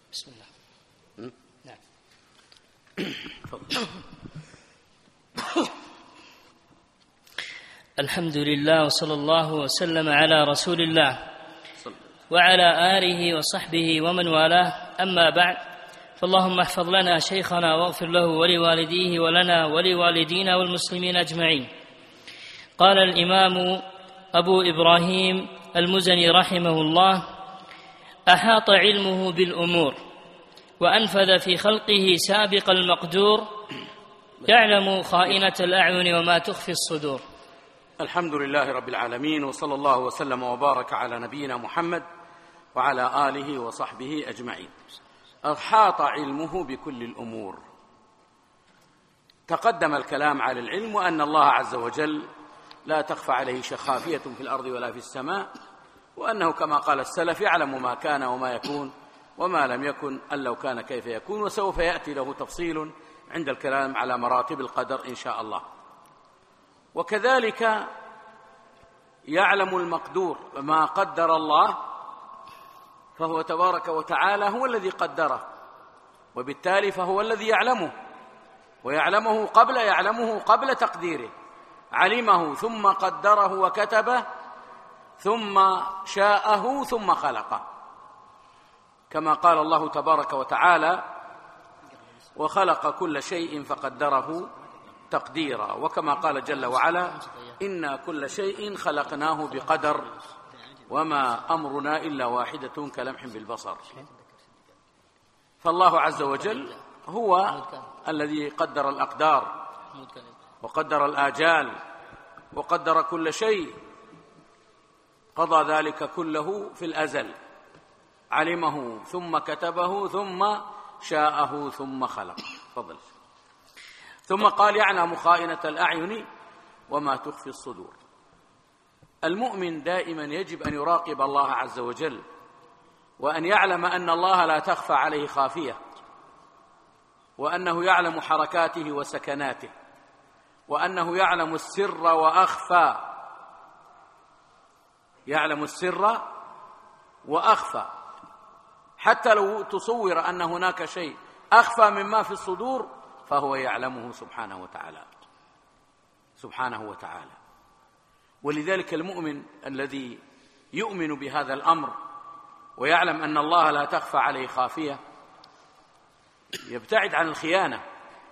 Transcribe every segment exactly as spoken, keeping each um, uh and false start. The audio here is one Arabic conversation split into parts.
بسم الله. م? نعم. الحمد لله وصلى الله وسلم على رسول الله وعلى آله وصحبه ومن والاه، أما بعد، فاللهم احفظ لنا شيخنا واغفر له ولوالديه ولنا ولوالدينا والمسلمين أجمعين. قال الإمام أبو إبراهيم المزني رحمه الله: أحاط علمه بالأمور وأنفذ في خلقه سابق المقدور، يعلم خائنة الأعين وما تخفي الصدور. الحمد لله رب العالمين، وصلى الله وسلم وبارك على نبينا محمد وعلى آله وصحبه أجمعين. أحاط علمه بكل الأمور. تقدم الكلام على العلم، وأن الله عز وجل لا تخفى عليه خافية في الأرض ولا في السماء، وأنه كما قال السلف يعلم ما كان وما يكون وما لم يكن أن لو كان كيف يكون، وسوف يأتي له تفصيل عند الكلام على مراتب القدر إن شاء الله. وكذلك يعلم المقدور، ما قدر الله فهو تبارك وتعالى هو الذي قدره، وبالتالي فهو الذي يعلمه، ويعلمه قبل يعلمه قبل تقديره، علمه ثم قدره وكتبه ثم شاءه ثم خلقه، كما قال الله تبارك وتعالى: وخلق كل شيء فقدره تقديرا، وكما قال جل وعلا: إنا كل شيء خلقناه بقدر وما أمرنا إلا واحدة كلمح بالبصر. فالله عز وجل هو الذي قدر الأقدار وقدر الآجال وقدر كل شيء، قضى ذلك كله في الأزل، علمه ثم كتبه ثم شاءه ثم خلق. فضل. ثم قال: يعلم خائنة الأعين وما تخفي الصدور. المؤمن دائما يجب أن يراقب الله عز وجل، وأن يعلم أن الله لا تخفى عليه خافية، وأنه يعلم حركاته وسكناته، وأنه يعلم السر وأخفى، يعلم السر وأخفى، حتى لو تصور أن هناك شيء أخفى مما في الصدور فهو يعلمه سبحانه وتعالى سبحانه وتعالى. ولذلك المؤمن الذي يؤمن بهذا الأمر ويعلم أن الله لا تخفى عليه خافية يبتعد عن الخيانة،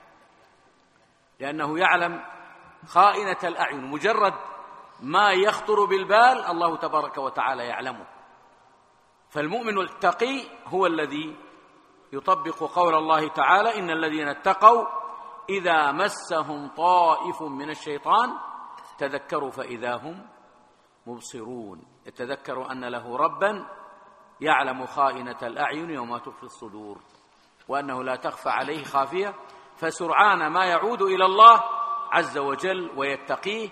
لأنه يعلم خائنة الأعين، مجرد ما يخطر بالبال الله تبارك وتعالى يعلمه. فالمؤمن التقي هو الذي يطبق قول الله تعالى: إن الذين اتقوا إذا مسهم طائف من الشيطان تذكروا فإذا هم مبصرون. يتذكر أن له ربا يعلم خائنة الأعين وما تخفي الصدور، وأنه لا تخفى عليه خافية، فسرعان ما يعود إلى الله عز وجل ويتقيه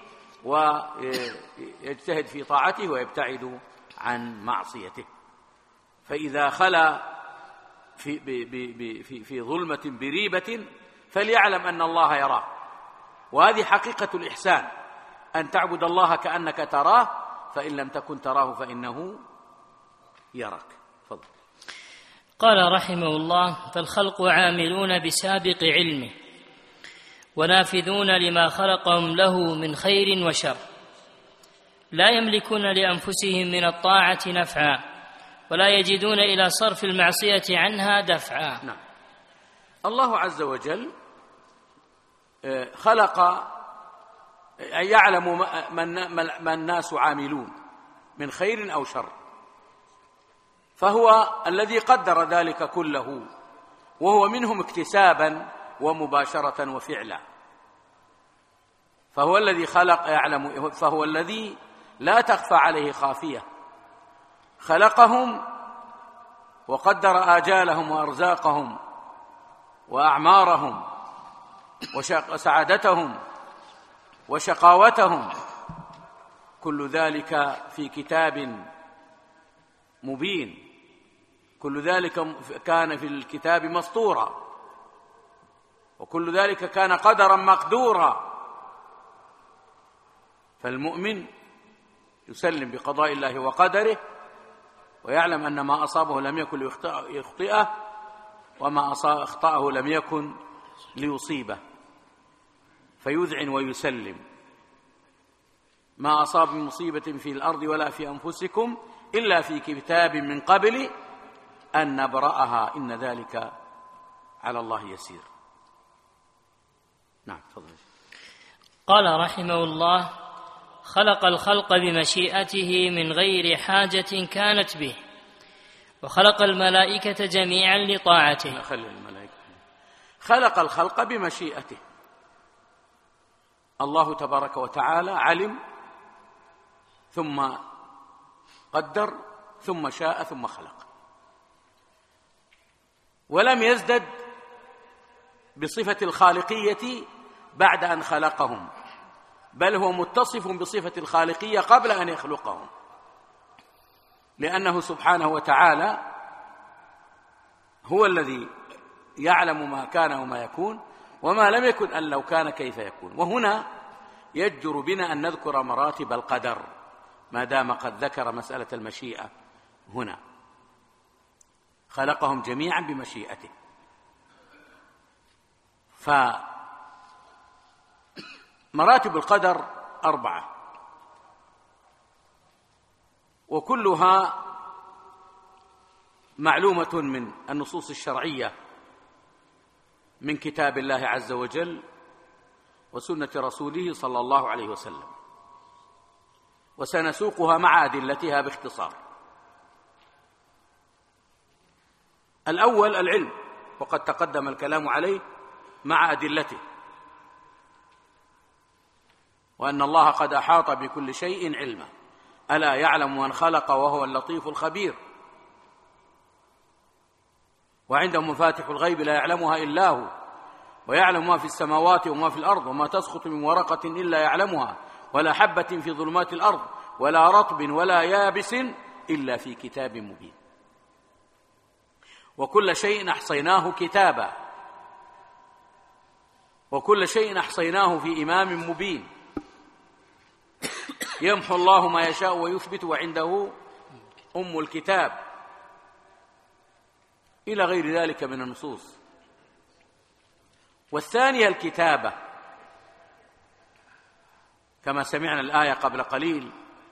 ويجتهد في طاعته ويبتعد عن معصيته. فإذا خلا في, في, في ظلمة بريبة فليعلم أن الله يراه. وهذه حقيقة الإحسان، أن تعبد الله كأنك تراه، فإن لم تكن تراه فإنه يراك. فضل. قال رحمه الله: فالخلق عاملون بسابق علمه ونافذون لما خلقهم له من خير وشر، لا يملكون لأنفسهم من الطاعة نفعا ولا يجدون إلى صرف المعصية عنها دفعا. نعم. الله عز وجل خلق، يعلم ما الناس عاملون من خير أو شر، فهو الذي قدر ذلك كله، وهو منهم اكتسابا ومباشرة وفعلا. فهو الذي خلق يعلم، فهو الذي لا تخفى عليه خافية، خلقهم وقدر آجالهم وأرزاقهم وأعمارهم وسعادتهم وشقاوتهم، كل ذلك في كتاب مبين، كل ذلك كان في الكتاب مسطورا، وكل ذلك كان قدرا مقدورا. فالمؤمن يسلم بقضاء الله وقدره، ويعلم أن ما أصابه لم يكن يخطئه، وما أخطأه لم يكن ليصيبه فيذعن ويسلم. ما أصاب من مصيبة في الأرض ولا في أنفسكم إلا في كتاب من قبل أن نبرأها إن ذلك على الله يسير. نعم تفضل. قال رحمه الله: خلق الخلق بمشيئته من غير حاجة كانت به، وخلق الملائكة جميعا لطاعته. خلي الملائكة. خلق الخلق بمشيئته، الله تبارك وتعالى علم ثم قدر ثم شاء ثم خلق، ولم يزدد بصفة الخالقية بعد أن خلقهم، بل هو متصف بصفة الخالقية قبل أن يخلقهم، لأنه سبحانه وتعالى هو الذي يعلم ما كان وما يكون، وما لم يكن أن لو كان كيف يكون. وهنا يجدر بنا أن نذكر مراتب القدر ما دام قد ذكر مسألة المشيئة هنا. خلقهم جميعا بمشيئته. فمراتب القدر أربعة، وكلها معلومة من النصوص الشرعية من كتاب الله عز وجل وسنة رسوله صلى الله عليه وسلم، وسنسوقها مع أدلتها باختصار. الأول العلم، وقد تقدم الكلام عليه مع أدلته، وأن الله قد أحاط بكل شيء علما، ألا يعلم من خلق وهو اللطيف الخبير، وعنده مفاتح الغيب لا يعلمها إلا هو، ويعلم ما في السماوات وما في الأرض، وما تسقط من ورقة إلا يعلمها، ولا حبة في ظلمات الأرض ولا رطب ولا يابس إلا في كتاب مبين. وكل شيء أحصيناه كتابا، وكل شيء أحصيناه في إمام مبين. يمحو الله ما يشاء ويثبت وعنده أم الكتاب، إلى غير ذلك من النصوص. والثانية الكتابة، كما سمعنا الآية قبل قليل: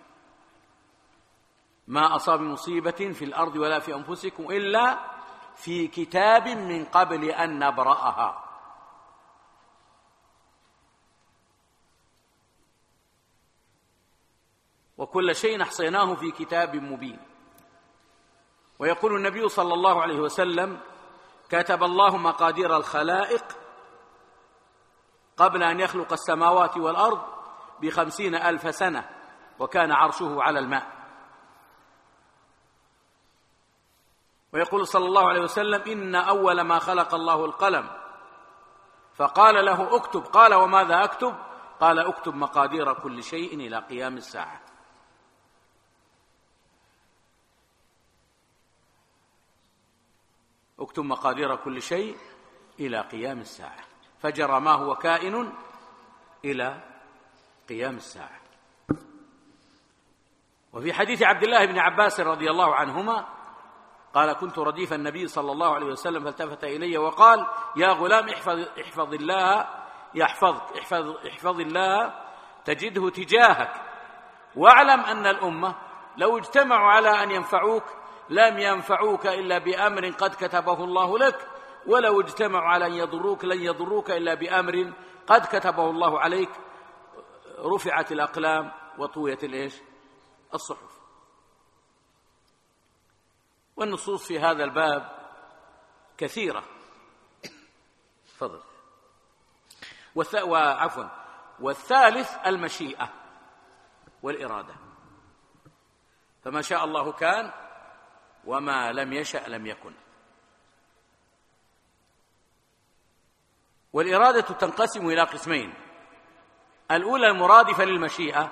ما أصاب مصيبة في الأرض ولا في أنفسكم إلا في كتاب من قبل أن نبرأها. وكل شيء أحصيناه في كتاب مبين. ويقول النبي صلى الله عليه وسلم: كتب الله مقادير الخلائق قبل أن يخلق السماوات والأرض بخمسين ألف سنة، وكان عرشه على الماء. ويقول صلى الله عليه وسلم: إن أول ما خلق الله القلم فقال له اكتب، قال وماذا أكتب؟ قال اكتب مقادير كل شيء إلى قيام الساعة. اكتب مقادير كل شيء إلى قيام الساعة، فجرى ما هو كائن إلى قيام الساعة. وفي حديث عبد الله بن عباس رضي الله عنهما قال: كنت رديف النبي صلى الله عليه وسلم فالتفت إلي وقال: يا غلام احفظ, احفظ الله يحفظك، احفظ, احفظ الله تجده تجاهك، واعلم أن الأمة لو اجتمعوا على أن ينفعوك لم ينفعوك إلا بأمر قد كتبه الله لك، ولو اجتمعوا على أن يضروك لن يضروك إلا بأمر قد كتبه الله عليك. رفعت الأقلام وطويت الإيش؟ الصحف. والنصوص في هذا الباب كثيرة. تفضل. والث... وعفوا والثالث المشيئة والإرادة، فما شاء الله كان وما لم يشأ لم يكن. والإرادة تنقسم إلى قسمين: الأولى المرادفة للمشيئة،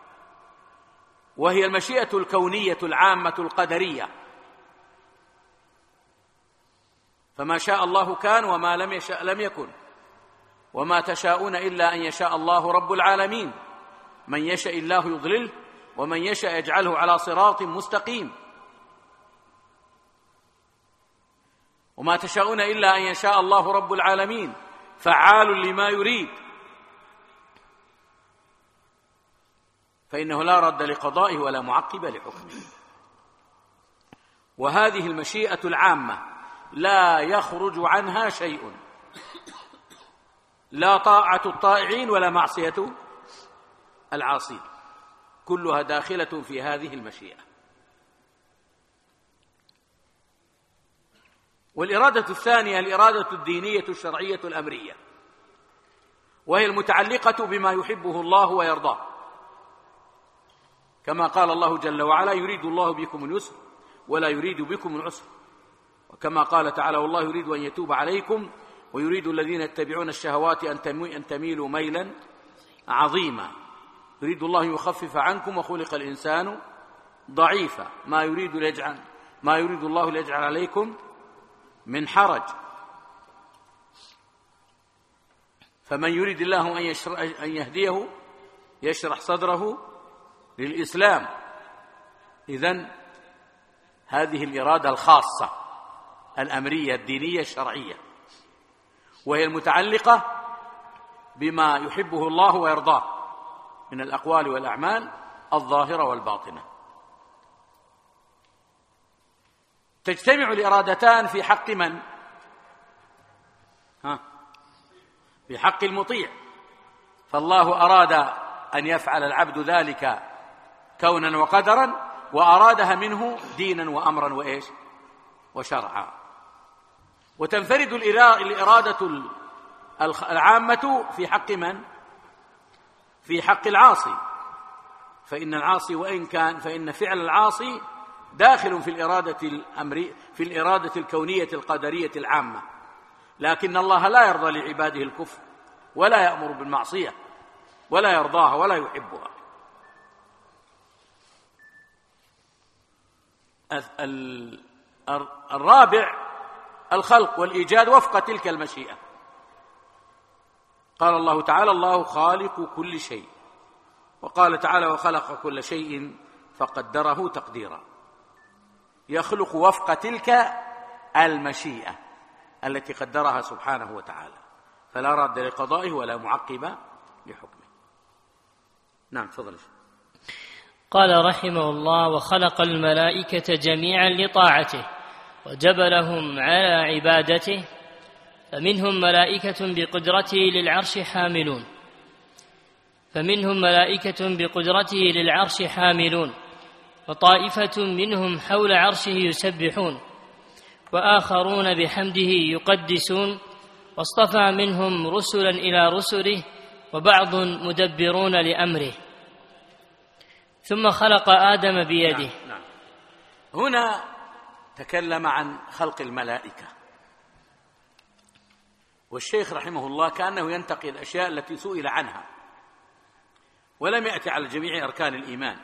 وهي المشيئة الكونية العامة القدرية، فما شاء الله كان وما لم يشأ لم يكن، وما تشاءون إلا أن يشاء الله رب العالمين، من يشاء الله يضلله ومن يشاء يجعله على صراط مستقيم. وما تشاءون إلا أن يشاء الله رب العالمين فعال لما يريد، فإنه لا رد لقضائه ولا معقب لحكمه. وهذه المشيئة العامة لا يخرج عنها شيء، لا طاعة الطائعين ولا معصية العاصين، كلها داخلة في هذه المشيئة. والإرادة الثانية الإرادة الدينية الشرعية الأمرية، وهي المتعلقة بما يحبه الله ويرضاه، كما قال الله جل وعلا: يريد الله بكم اليسر ولا يريد بكم العسر، وكما قال تعالى: والله يريد أن يتوب عليكم ويريد الذين يتبعون الشهوات أن تميلوا ميلا عظيما، يريد الله يخفف عنكم وخلق الإنسان ضعيفا، ما يريد ليجعل ما يريد الله ليجعل عليكم من حرج، فمن يريد الله أن, أن يهديه يشرح صدره للإسلام. إذن هذه الإرادة الخاصة الأمرية الدينية الشرعية، وهي المتعلقة بما يحبه الله ويرضاه من الأقوال والأعمال الظاهرة والباطنة. تجتمع الإرادتان في حق من؟ ها؟ في حق المطيع، فالله أراد أن يفعل العبد ذلك كونا وقدرا، وأرادها منه دينا وأمرا وإيش وشرعا. وتنفرد الإرادة العامة في حق من؟ في حق العاصي، فإن العاصي وإن كان فإن فعل العاصي داخل في الإرادة الأمرية في الإرادة الكونية القدرية العامة، لكن الله لا يرضى لعباده الكفر ولا يأمر بالمعصية ولا يرضاها ولا يحبها. الرابع الخلق والإيجاد وفق تلك المشيئة. قال الله تعالى: الله خالق كل شيء، وقال تعالى: وخلق كل شيء فقدره تقديرا. يخلق وفق تلك المشيئة التي قدرها سبحانه وتعالى، فلا راد لقضائه ولا معقب لحكمه. نعم تفضل. قال رحمه الله: وخلق الملائكة جميعا لطاعته وجبلهم على عبادته، فمنهم ملائكة بقدرته للعرش حاملون فمنهم ملائكة بقدرته للعرش حاملون وطائفة منهم حول عرشه يسبحون، وآخرون بحمده يقدسون، واصطفى منهم رسلا إلى رسله، وبعض مدبرون لأمره. ثم خلق آدم بيده. نعم نعم. هنا تكلم عن خلق الملائكة، والشيخ رحمه الله كأنه ينتقي الأشياء التي سئل عنها، ولم يأتي على جميع أركان الإيمان،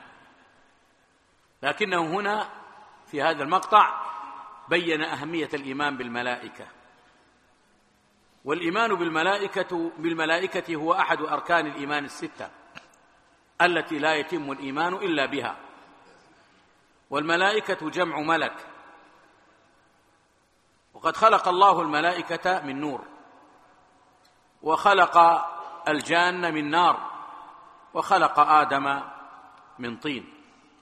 لكنه هنا في هذا المقطع بين أهمية الإيمان بالملائكة. والإيمان بالملائكة بالملائكة هو أحد أركان الإيمان الستة التي لا يتم الإيمان إلا بها. والملائكة جمع ملك، وقد خلق الله الملائكة من نور، وخلق الجان من نار، وخلق آدم من طين.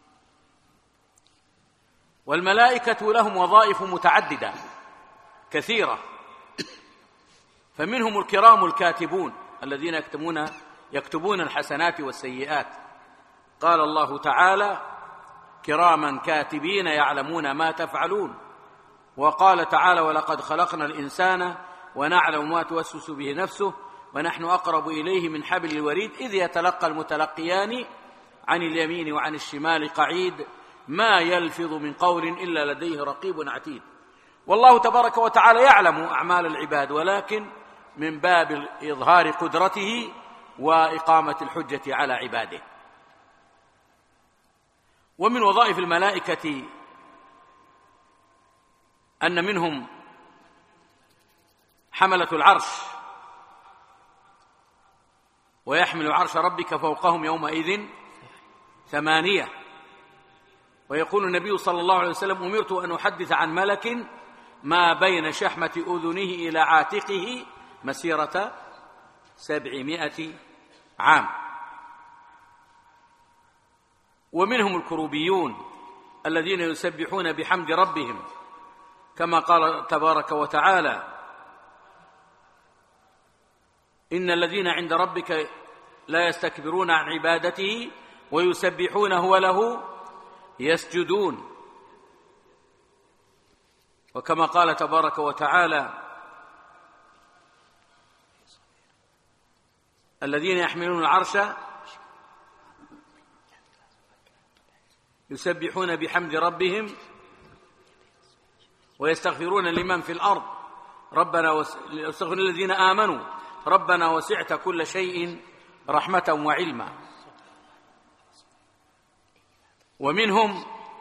والملائكة لهم وظائف متعددة كثيرة، فمنهم الكرام الكاتبون الذين يكتبون يكتبون الحسنات والسيئات. قال الله تعالى: كراما كاتبين يعلمون ما تفعلون. وقال تعالى: ولقد خلقنا الإنسان ونعلم ما توسوس به نفسه ونحن أقرب إليه من حبل الوريد إذ يتلقى المتلقيان عن اليمين وعن الشمال قعيد ما يلفظ من قول إلا لديه رقيب عتيد. والله تبارك وتعالى يعلم أعمال العباد، ولكن من باب إظهار قدرته وإقامة الحجة على عباده. ومن وظائف الملائكة أن منهم حملة العرش، ويحمل عرش ربك فوقهم يومئذ ثمانية. ويقول النبي صلى الله عليه وسلم: أمرت أن أحدث عن ملك ما بين شحمة أذنه إلى عاتقه مسيرة سبعمائة عام. ومنهم الكروبيون الذين يسبحون بحمد ربهم كما قال تبارك وتعالى: إن الذين عند ربك لا يستكبرون عن عبادته ويسبحونه وله يسجدون. وكما قال تبارك وتعالى: الذين يحملون العرش يسبحون بحمد ربهم ويستغفرون لمن في الأرض ربنا ويستغفر الذين آمنوا ربنا وسعت كل شيء رحمة وعلما. ومنهم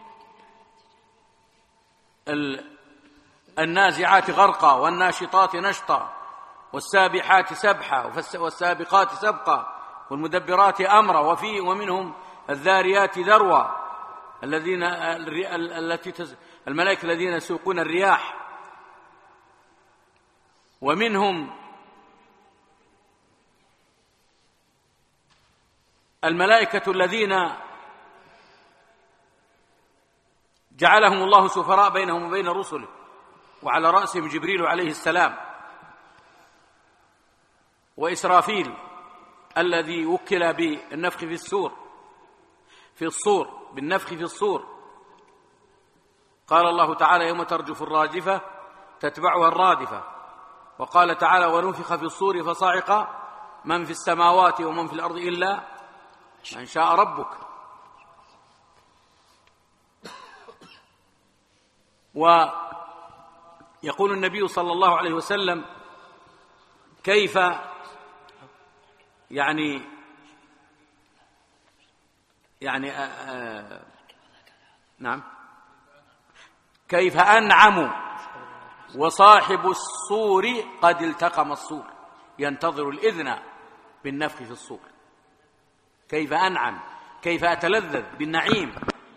النازعات غرقا والناشطات نشطا والسابحات سبحا والسابقات سبقا والمدبرات أمرا. وفي ومنهم الذاريات ذروا الذين التي الملائكة الذين يسوقون الرياح. ومنهم الملائكة الذين جعلهم الله سفراء بينهم وبين رسله وعلى رأسهم جبريل عليه السلام، وإسرافيل الذي وكل بالنفخ في السور في الصور بالنفخ في الصور. قال الله تعالى: يوم ترجف الراجفة تتبعها الرادفة. وقال تعالى: ونفخ في الصور فصعق من في السماوات ومن في الأرض إلا من شاء ربك. ويقول النبي صلى الله عليه وسلم: كيف يعني يعني آآ آآ نعم كيف أنعم وصاحب الصور قد التقم الصور ينتظر الإذن بالنفخ في الصور. كيف أنعم، كيف أتلذذ بالنعيم.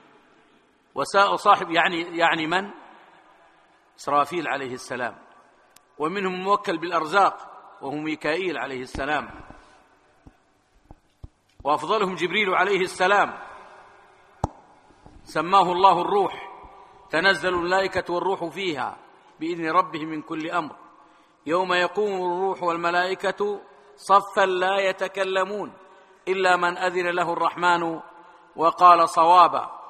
وصاحب يعني يعني من؟ إسرافيل عليه السلام. ومنهم موكل بالأرزاق وهو ميكائيل عليه السلام. وأفضلهم جبريل عليه السلام سماه الله الروح، تنزل الملائكة والروح فيها بإذن ربهم من كل أمر، يوم يقوم الروح والملائكة صفا لا يتكلمون إلا من أذن له الرحمن وقال صوابا.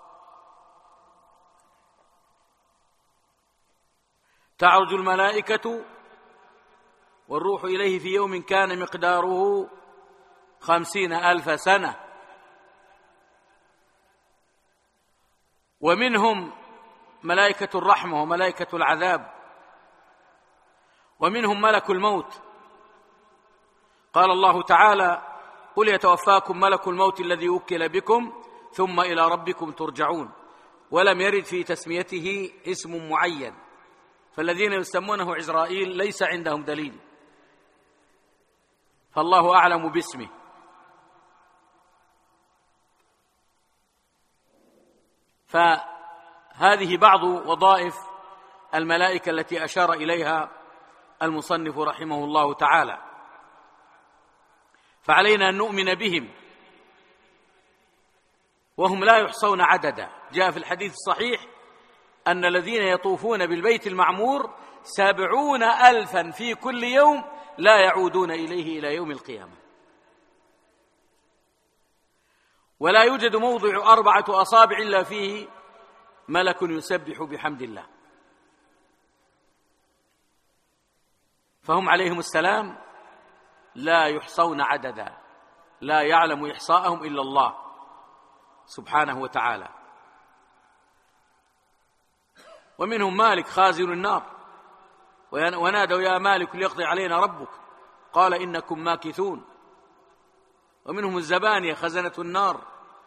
تعرج الملائكة والروح إليه في يوم كان مقداره خمسين ألف سنة. ومنهم ملائكة الرحمة وملائكة العذاب. ومنهم ملك الموت. قال الله تعالى: قل يتوفاكم ملك الموت الذي وكل بكم ثم إلى ربكم ترجعون. ولم يرد في تسميته اسم معين، فالذين يسمونه عزرائيل ليس عندهم دليل، فالله أعلم باسمه. فهذه بعض وظائف الملائكة التي أشار إليها المصنف رحمه الله تعالى. فعلينا أن نؤمن بهم وهم لا يحصون عددا. جاء في الحديث الصحيح أن الذين يطوفون بالبيت المعمور سبعون ألفا في كل يوم لا يعودون إليه إلى يوم القيامة. ولا يوجد موضع أربعة أصابع إلا فيه ملك يسبح بحمد الله. فهم عليهم السلام لا يحصون عددا، لا يعلم إحصاءهم إلا الله سبحانه وتعالى. ومنهم مالك خازن النار، ونادوا: يا مالك ليقضي علينا ربك، قال إنكم ماكثون. ومنهم الزبانية خزنة النار.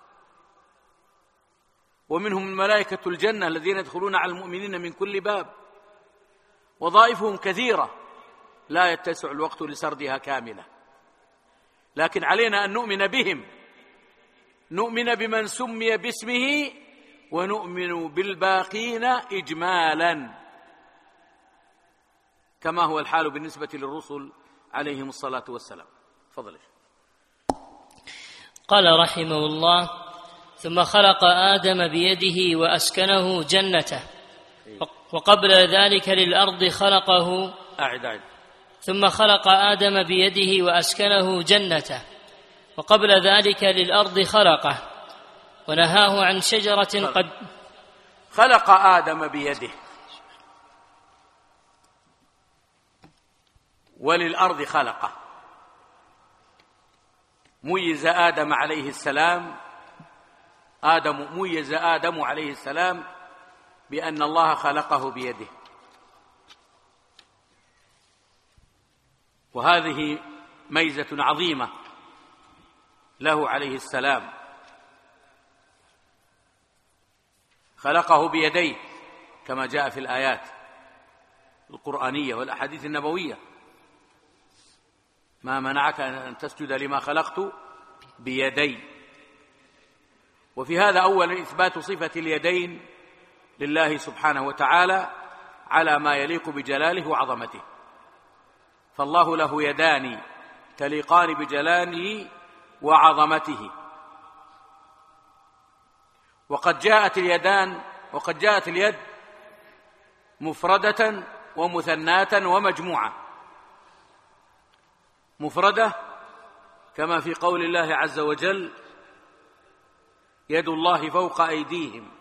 ومنهم الملائكة الجنة الذين يدخلون على المؤمنين من كل باب. وظائفهم كثيرة لا يتسع الوقت لسردها كاملة، لكن علينا أن نؤمن بهم، نؤمن بمن سمي باسمه ونؤمن بالباقين إجمالا. كما هو الحال بالنسبة للرسل عليهم الصلاة والسلام. فضل. قال رحمه الله: ثم خلق آدم بيده وأسكنه جنته، وقبل ذلك للأرض خلقه أعد أعد ثم خلق آدم بيده وأسكنه جنته، وقبل ذلك للأرض خلقه ونهاه عن شجرة قد خلق آدم بيده وللأرض خلقه. ميز آدم عليه السلام آدم ميز آدم عليه السلام بأن الله خلقه بيده، وهذه ميزة عظيمة له عليه السلام، خلقه بيديه كما جاء في الآيات القرآنية والأحاديث النبوية: ما منعك أن تسجد لما خلقت بيدي. وفي هذا أولا إثبات صفة اليدين لله سبحانه وتعالى على ما يليق بجلاله وعظمته، فالله له يدان تليقان بجلاله وعظمته. وقد جاءت اليدان وقد جاءت اليد مفردة ومثناة ومجموعة. مفردة كما في قول الله عز وجل: يد الله فوق أيديهم،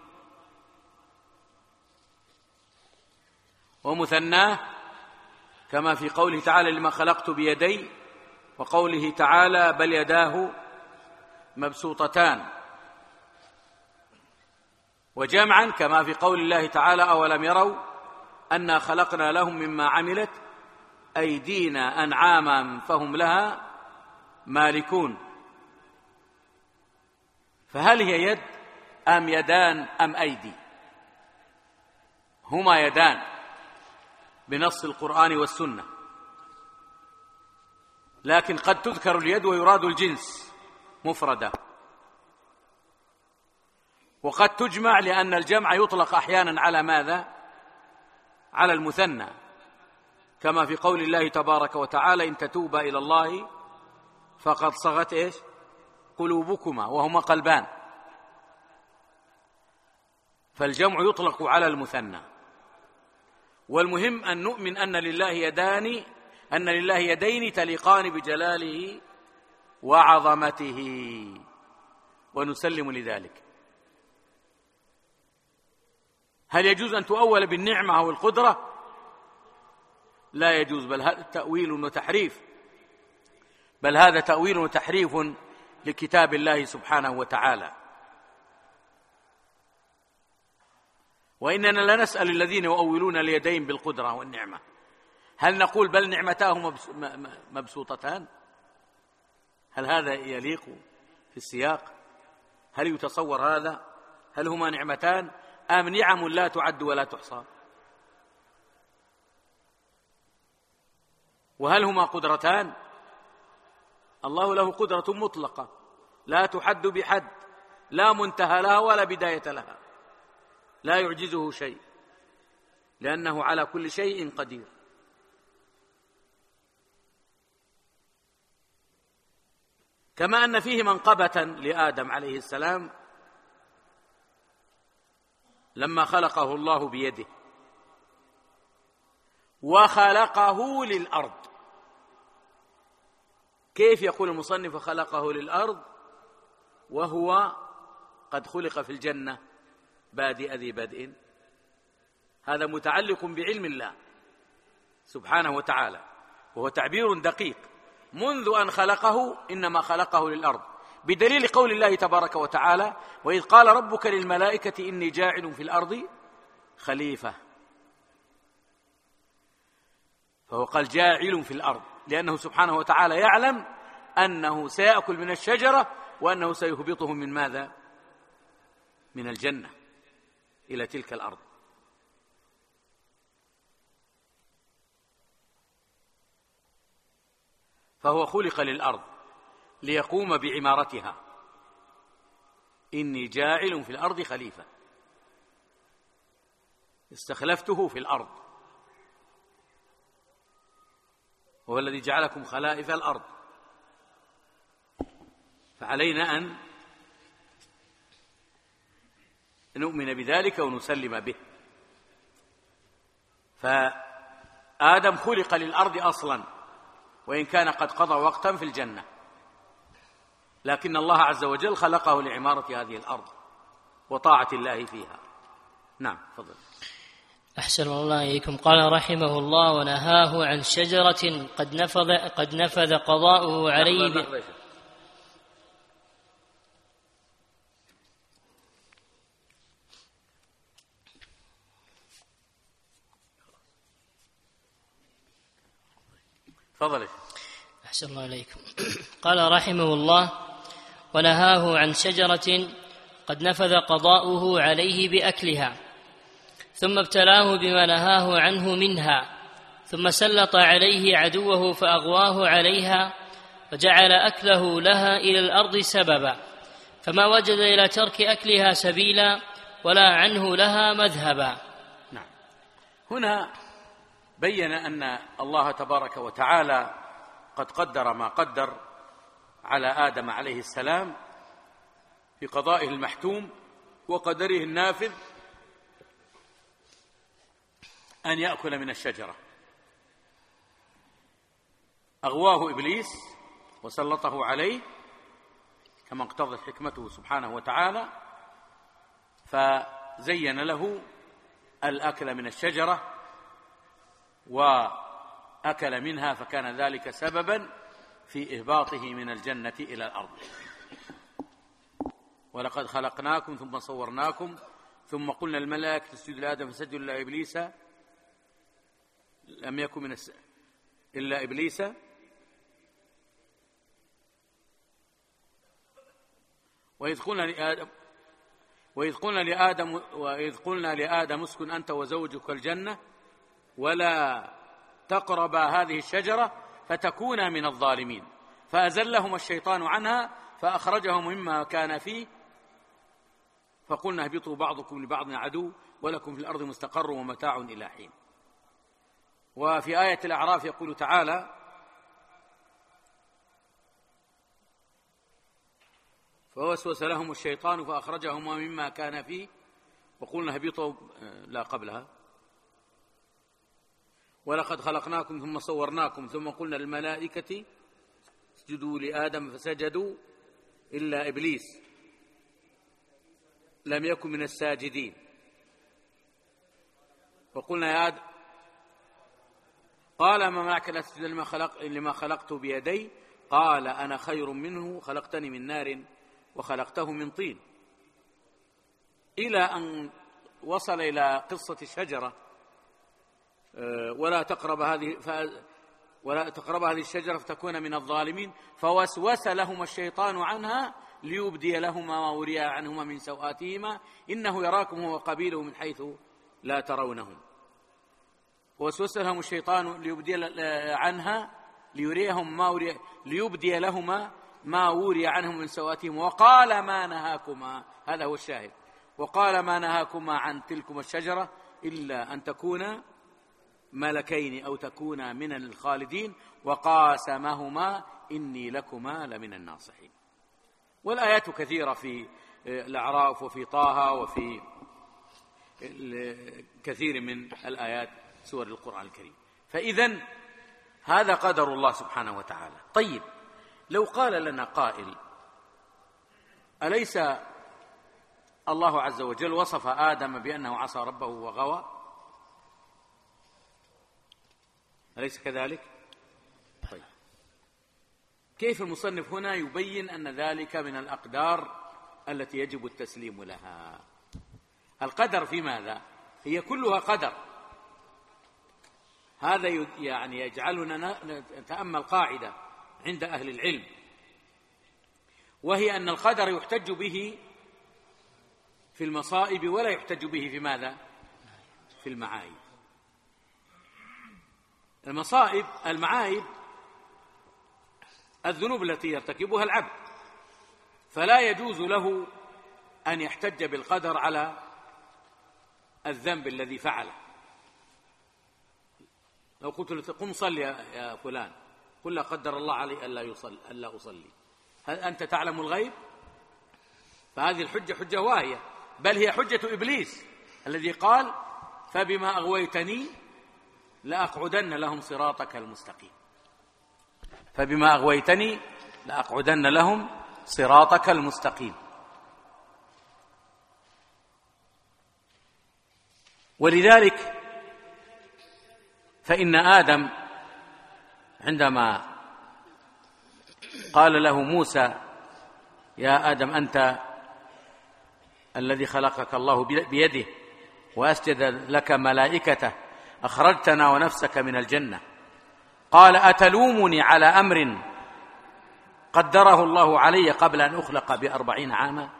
ومثناه كما في قوله تعالى: لما خلقت بيدي، وقوله تعالى: بل يداه مبسوطتان. وجمعا كما في قول الله تعالى: أولم يروا أنا خلقنا لهم مما عملت أيدينا أنعاما فهم لها مالكون. فهل هي يد أم يدان أم أيدي؟ هما يدان بنص القرآن والسنة، لكن قد تذكر اليد ويراد الجنس مفردة، وقد تجمع لأن الجمع يطلق أحيانا على ماذا؟ على المثنى، كما في قول الله تبارك وتعالى: إن تتوبا إلى الله فقد صغت إيش؟ قلوبكما، وهما قلبان. فالجمع يطلق على المثنى. والمهم أن نؤمن أن لله يدان أن لله يدين تليقان بجلاله وعظمته، ونسلم لذلك. هل يجوز أن تؤول بالنعمة أو القدرة؟ لا يجوز، بل هذا تأويل وتحريف، بل هذا تأويل وتحريف لكتاب الله سبحانه وتعالى. وإننا لا نسأل الذين يؤولون اليدين بالقدرة والنعمة، هل نقول بل نعمتاه مبسوطتان؟ هل هذا يليق في السياق؟ هل يتصور هذا؟ هل هما نعمتان أم نعم لا تعد ولا تحصى؟ وهل هما قدرتان؟ الله له قدرة مطلقة لا تحد بحد، لا منتهى لها ولا بداية لها، لا يعجزه شيء، لأنه على كل شيء قدير. كما أن فيه منقبة لآدم عليه السلام لما خلقه الله بيده، وخلقه للأرض. كيف يقول المصنف خلقه للأرض وهو قد خلق في الجنة بادئ ذي بدء؟ هذا متعلق بعلم الله سبحانه وتعالى، وهو تعبير دقيق. منذ أن خلقه إنما خلقه للأرض، بدليل قول الله تبارك وتعالى: وإذ قال ربك للملائكة إني جاعل في الأرض خليفة. فهو قال جاعل في الأرض لأنه سبحانه وتعالى يعلم أنه سيأكل من الشجرة، وأنه سيهبطهم من ماذا؟ من الجنة إلى تلك الأرض. فهو خلق للأرض ليقوم بعمارتها. إني جاعل في الأرض خليفة، استخلفته في الأرض. وهو الذي جعلكم خلائف الأرض، فعلينا أن نؤمن بذلك ونسلم به. فآدم خلق للأرض أصلا، وإن كان قد قضى وقتا في الجنة، لكن الله عز وجل خلقه لعمارة هذه الأرض وطاعة الله فيها. نعم، تفضل. أحسن الله إليكم. قال رحمه الله: ونهاه عن شجرة قد نفذ قد نفذ قضاؤه عليه ب... تفضل. أحسن الله إليكم. قال رحمه الله: ونهاه عن شجرة قد نفذ قضاؤه عليه بأكلها، ثم ابتلاه بما نهاه عنه منها، ثم سلط عليه عدوه فأغواه عليها، وجعل أكله لها إلى الأرض سببا، فما وجد إلى ترك أكلها سبيلا ولا عنه لها مذهبا. نعم. هنا بين أن الله تبارك وتعالى قد قدر ما قدر على آدم عليه السلام في قضائه المحتوم وقدره النافذ أن يأكل من الشجرة. أغواه إبليس وسلطه عليه كما اقتضت حكمته سبحانه وتعالى، فزين له الأكل من الشجرة وأكل منها، فكان ذلك سببا في إهباطه من الجنة إلى الأرض. ولقد خلقناكم ثم صورناكم ثم قلنا الملائكة اسجدوا لآدم فسجدوا إلا إبليس لم يكن من الس... إلا إبليس وإذ قلنا لآدم وإذ قلنا لآدم وإذ قلنا لآدم اسكن أنت وزوجك الجنة ولا تقربا هذه الشجرة فتكونا من الظالمين، فأزلهما الشيطان عنها فأخرجهم مما كان فيه، فقلنا اهبطوا بعضكم لبعض عدو ولكم في الأرض مستقر ومتاع إلى حين. وفي آية الأعراف يقول تعالى: فوسوس لهم الشيطان فأخرجهما مما كان فيه وقلنا اهبطوا لا قبلها ولقد خلقناكم ثم صورناكم ثم قلنا للملائكة اسجدوا لآدم فسجدوا إلا إبليس لم يكن من الساجدين، وقلنا يا آدم قال ما معك لا تسجد لما, خلق لما خلقت بيدي قال أنا خير منه خلقتني من نار وخلقته من طين، إلى أن وصل إلى قصة الشجرة ولا تقرب هذه ولا تقرب هذه الشجرة فتكون من الظالمين، فوسوس لهما الشيطان عنها ليبدي لهما ما وري عنهما من سوآتهما إنه يراكم هو وقبيله من حيث لا ترونهم. ووسوس لهم الشيطان ليبدي عنها ليريهم ما وري ليبدي لهما ما وري عنهم من سوآتهم وقال ما نهاكما، هذا هو الشاهد، وقال ما نهاكما عن تلكما الشجرة إلا أن تكونا ملكين أو تكونا من الخالدين وقاسمهما إني لكما لمن الناصحين. والآيات كثيرة في الأعراف وفي طه وفي كثير من الآيات سور القرآن الكريم. فإذن هذا قدر الله سبحانه وتعالى. طيب، لو قال لنا قائل أليس الله عز وجل وصف آدم بأنه عصى ربه وغوى؟ أليس كذلك؟ طيب، كيف المصنف هنا يبين أن ذلك من الأقدار التي يجب التسليم لها؟ القدر في ماذا؟ هي كلها قدر. هذا يعني يجعلنا نتأمل قاعدة عند أهل العلم، وهي أن القدر يحتج به في المصائب ولا يحتج به في ماذا؟ في المعايب. المصائب المعايب الذنوب التي يرتكبها العبد، فلا يجوز له أن يحتج بالقدر على الذنب الذي فعله. لو قلت له قم صل يا فلان، قل لا قدر الله علي ألا يصل ألا أصلي، هل أنت تعلم الغيب؟ فهذه الحجة حجة واهية، بل هي حجة إبليس الذي قال فبما أغويتني لأقعدن لهم صراطك المستقيم. فبما أغويتني لأقعدن لهم صراطك المستقيم. ولذلك فإن آدم عندما قال له موسى يا آدم أنت الذي خلقك الله بيده وأسجد لك ملائكته أخرجتنا ونفسك من الجنة، قال أتلومني على أمر قدره الله علي قبل أن أخلق بأربعين عاما؟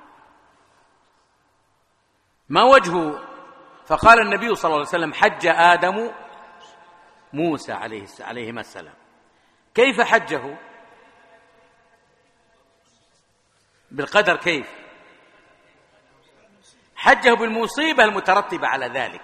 ما وجهه؟ فقال النبي صلى الله عليه وسلم حج آدم موسى عليهما السلام. كيف حجه؟ بالقدر. كيف حجه؟ بالمصيبة المترتبة على ذلك،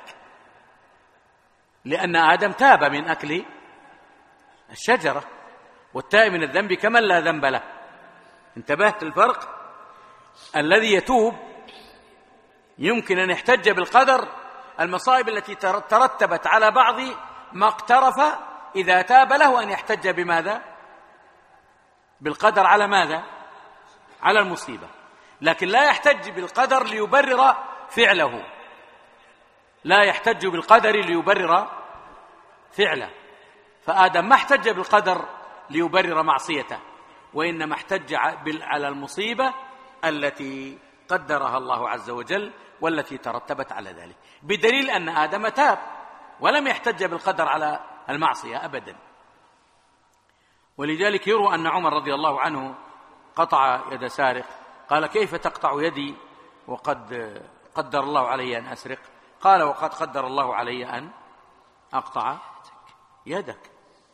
لأن آدم تاب من أكل الشجرة، والتائب من الذنب كمن لا ذنب له. انتبهت الفرق؟ الذي يتوب يمكن أن يحتج بالقدر المصائب التي ترتبت على بعض ما اقترف، إذا تاب له أن يحتج بماذا؟ بالقدر على ماذا؟ على المصيبة. لكن لا يحتج بالقدر ليبرر فعله، لا يحتج بالقدر ليبرر فعله. فآدم ما احتج بالقدر ليبرر معصيته، وإنما احتج على المصيبة التي قدرها الله عز وجل والتي ترتبت على ذلك، بدليل أن آدم تاب ولم يحتج بالقدر على المعصية أبدا. ولذلك يروى أن عمر رضي الله عنه قطع يد سارق، قال كيف تقطع يدي وقد قدر الله علي أن أسرق؟ قال وقد قدر الله علي أن أقطع يدك.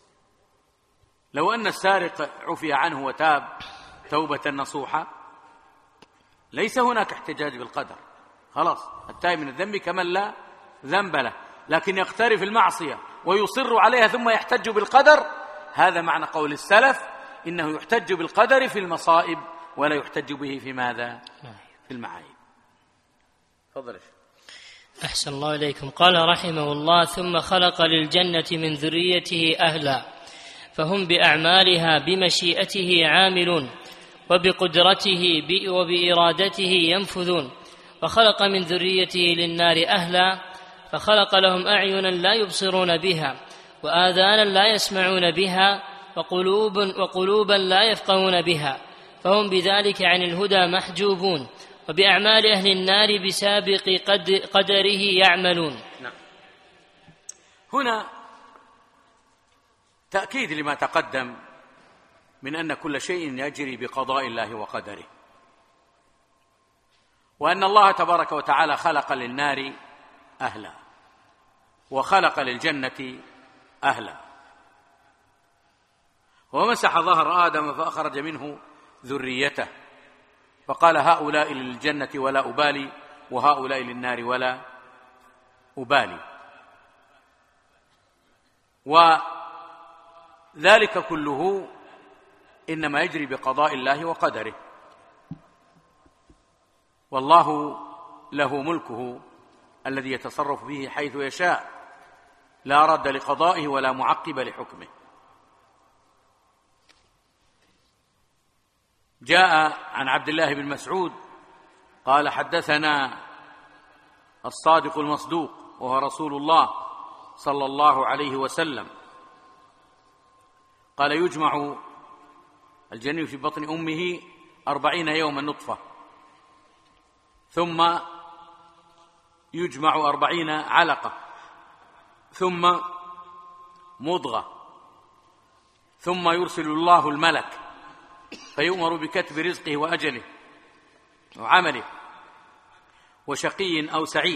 لو أن السارق عفي عنه وتاب توبة نصوحة ليس هناك احتجاج بالقدر، خلاص التائب من الذنب كمن لا ذنب له. لكن يقترف المعصية ويصر عليها ثم يحتج بالقدر، هذا معنى قول السلف إنه يحتج بالقدر في المصائب ولا يحتج به في ماذا؟ في المعايب. تفضل. أحسن الله إليكم. قال رحمه الله ثم خلق للجنة من ذريته أهلا فهم بأعمالها بمشيئته عاملون وبقدرته وبإرادته ينفذون، وخلق من ذريته للنار أهلا فخلق لهم أعينا لا يبصرون بها وآذانا لا يسمعون بها وقلوب وقلوبا لا يفقهون بها، فهم بذلك عن الهدى محجوبون، وبأعمال أهل النار بسابق قدره يعملون. نعم. هنا تأكيد لما تقدم من أن كل شيء يجري بقضاء الله وقدره، وأن الله تبارك وتعالى خلق للنار أهلا وخلق للجنة أهلا، ومسح ظهر آدم فأخرج منه ذريته فقال هؤلاء للجنة ولا أبالي وهؤلاء للنار ولا أبالي. وذلك كله إنما يجري بقضاء الله وقدره، والله له ملكه الذي يتصرف به حيث يشاء، لا رد لقضائه ولا معقب لحكمه. جاء عن عبد الله بن مسعود قال حدثنا الصادق المصدوق وهو رسول الله صلى الله عليه وسلم قال يجمع الجنين في بطن أمه أربعين يوما نطفة، ثم يجمع أربعين علقة، ثم مضغة، ثم يرسل الله الملك فيؤمر بكتب رزقه وأجله وعمله وشقي أو سعيد.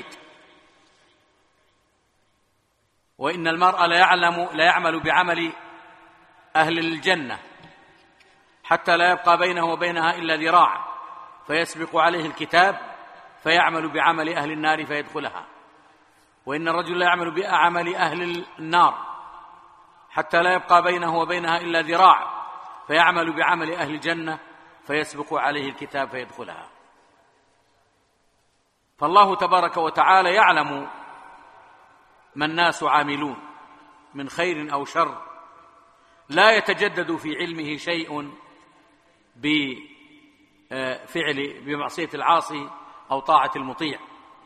وإن المرء لا يعلم لا يعمل بعمل أهل الجنة حتى لا يبقى بينه وبينها إلا ذراع فيسبق عليه الكتاب فيعمل بعمل أهل النار فيدخلها. وإن الرجل لا يعمل بعمل أهل النار حتى لا يبقى بينه وبينها إلا ذراع، فيعمل بعمل أهل الجنة فيسبق عليه الكتاب فيدخلها. فالله تبارك وتعالى يعلم ما الناس عاملون من خير أو شر، لا يتجدد في علمه شيء بفعل بمعصية العاصي أو طاعة المطيع.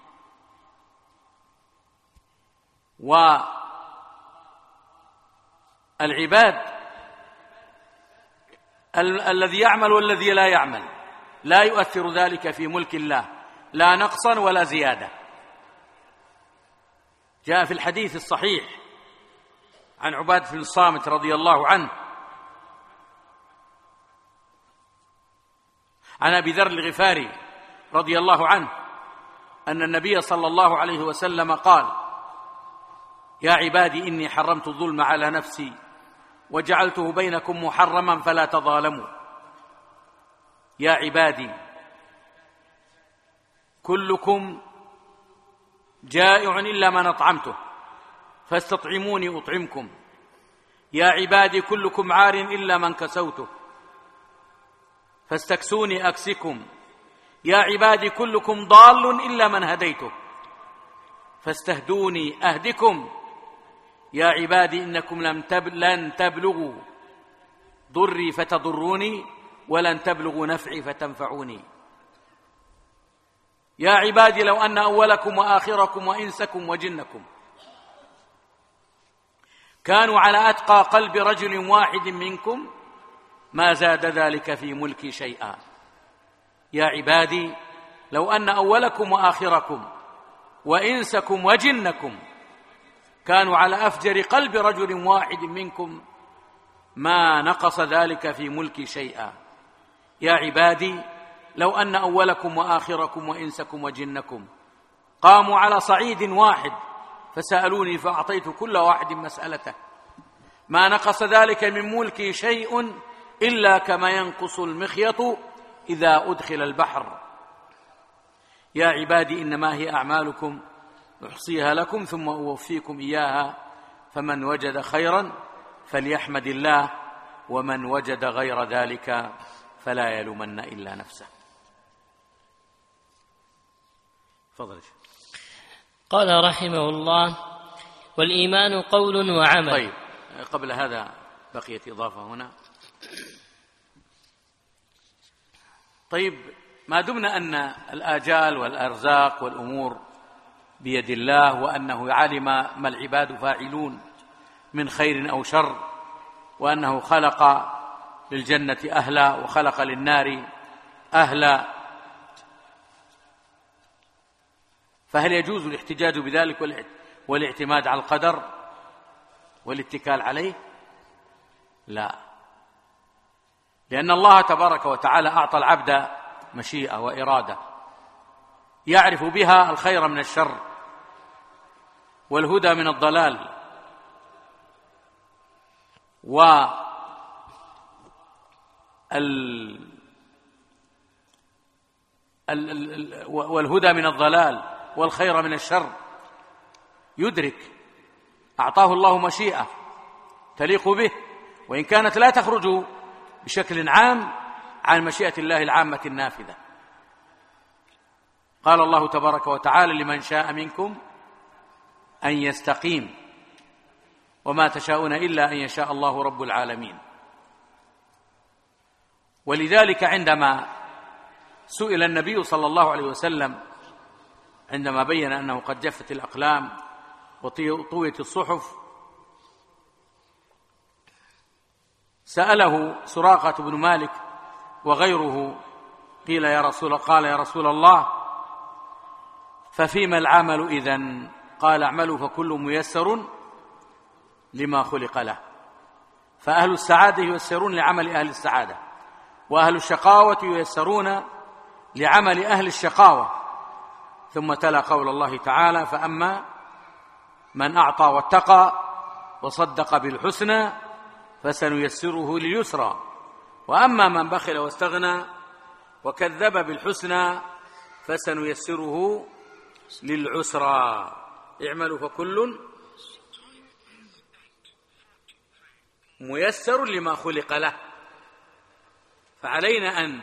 والعباد ال- الذي يعمل والذي لا يعمل لا يؤثر ذلك في ملك الله لا نقصا ولا زيادة. جاء في الحديث الصحيح عن عبادة بن الصامت رضي الله عنه عن أبي ذر الغفاري رضي الله عنه أن النبي صلى الله عليه وسلم قال: يا عبادي إني حرمت الظلم على نفسي وجعلته بينكم محرما فلا تظالموا. يا عبادي كلكم جائع إلا من أطعمته فاستطعموني أطعمكم. يا عبادي كلكم عار إلا من كسوته فاستكسوني أكسكم. يا عبادي كلكم ضال إلا من هديته فاستهدوني أهدكم. يا عبادي إنكم لم تبل لن تبلغوا ضري فتضروني ولن تبلغوا نفعي فتنفعوني. يا عبادي لو أن أولكم وآخركم وإنسكم وجنكم كانوا على أتقى قلب رجل واحد منكم ما زاد ذلك في ملكي شيئا. يا عبادي لو أن أولكم وآخركم وإنسكم وجنكم كانوا على أفجر قلب رجل واحد منكم ما نقص ذلك في ملكي شيئا. يا عبادي لو أن أولكم وآخركم وإنسكم وجنكم قاموا على صعيد واحد فسألوني فأعطيت كل واحد مسألته ما نقص ذلك من ملكي شيء إلا كما ينقص المخيط إذا أدخل البحر. يا عبادي إنما هي أعمالكم أحصيها لكم ثم أوفيكم إياها فمن وجد خيرا فليحمد الله ومن وجد غير ذلك فلا يلومن إلا نفسه. فضل. قال رحمه الله: والإيمان قول وعمل. طيب، قبل هذا بقيت إضافة هنا. طيب، ما دمنا أن الآجال والأرزاق والأمور بيد الله وأنه علم ما العباد فاعلون من خير أو شر وأنه خلق للجنة أهلا وخلق للنار أهلا، فهل يجوز الاحتجاج بذلك والاعتماد على القدر والاتكال عليه؟ لا، لأن الله تبارك وتعالى أعطى العبد مشيئة وإرادة يعرف بها الخير من الشر والهدى من الضلال، و والهدى من الضلال والخير من الشر يدرك. أعطاه الله مشيئة تليق به وإن كانت لا تخرج بشكل عام عن مشيئة الله العامة النافذة. قال الله تبارك وتعالى: لمن شاء منكم أن يستقيم وما تشاءون إلا أن يشاء الله رب العالمين. ولذلك عندما سئل النبي صلى الله عليه وسلم عندما بين أنه قد جفت الأقلام وطويت الصحف، سأله سراقة بن مالك وغيره، قيل يا رسول قال يا رسول الله ففيما العمل إذن؟ قال: اعملوا فكل ميسر لما خلق له. فأهل السعادة ييسرون لعمل أهل السعادة، وأهل الشقاوة ييسرون لعمل أهل الشقاوة. ثم تلا قول الله تعالى: فأما من أعطى واتقى وصدق بالحسنى فسنيسره لليسرى، وأما من بخل واستغنى وكذب بالحسنى فسنيسره للعسرى. اعملوا فكل ميسر لما خلق له، فعلينا أن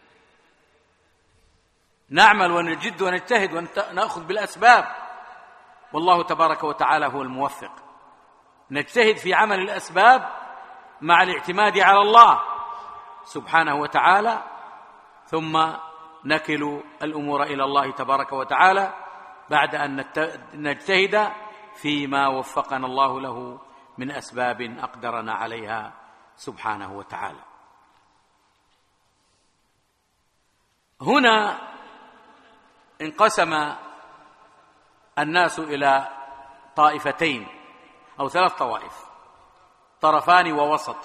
نعمل ونجد ونجتهد ونأخذ بالأسباب، والله تبارك وتعالى هو الموفق. نجتهد في عمل الأسباب مع الاعتماد على الله سبحانه وتعالى، ثم نكل الأمور إلى الله تبارك وتعالى بعد أن نجتهد فيما وفقنا الله له من أسباب أقدرنا عليها سبحانه وتعالى. هنا انقسم الناس إلى طائفتين أو ثلاث طوائف، طرفان ووسط.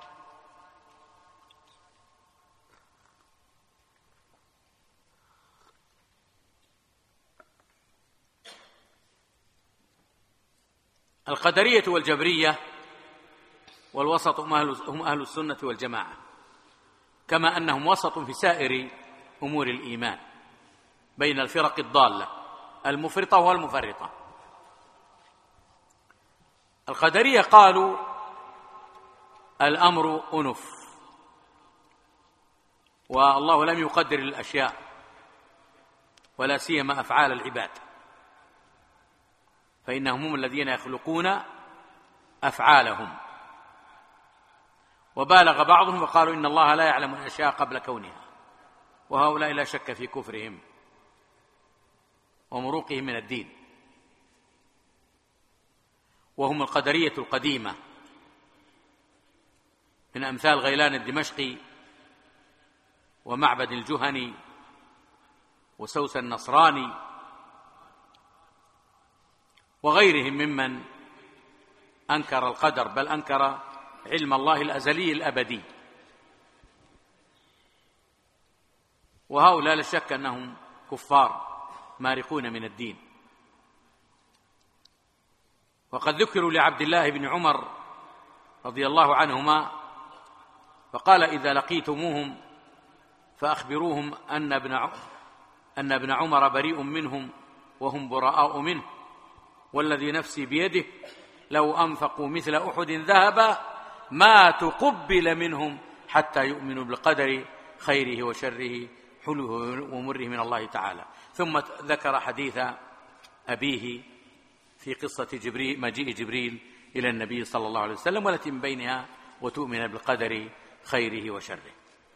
القدرية والجبرية، والوسط هم أهل السنة والجماعة، كما أنهم وسط في سائر أمور الإيمان بين الفرق الضالة المفرطة والمفرطة. القدرية قالوا الأمر أنف، والله لم يقدر الأشياء ولا سيما أفعال العباد، فإنهم هم الذين يخلقون أفعالهم. وبالغ بعضهم وقالوا إن الله لا يعلم الأشياء قبل كونها، وهؤلاء لا شك في كفرهم ومروقهم من الدين، وهم القدرية القديمة من أمثال غيلان الدمشقي ومعبد الجهني وسوس النصراني وغيرهم ممن أنكر القدر، بل أنكر علم الله الأزلي الأبدي. وهؤلاء لا شك أنهم كفار مارقون من الدين. وقد ذكروا لعبد الله بن عمر رضي الله عنهما فقال إذا لقيتموهم فأخبروهم أن ابن أن ابن عمر بريء منهم وهم براء منه، والذي نفسي بيده لو أنفقوا مثل أحد ذهبا ما تقبل منهم حتى يؤمنوا بالقدر خيره وشره حلوه ومره من الله تعالى. ثم ذكر حديث أبيه في قصة جبريل مجيء جبريل إلى النبي صلى الله عليه وسلم، والتي من بينها وتؤمن بالقدر خيره وشره.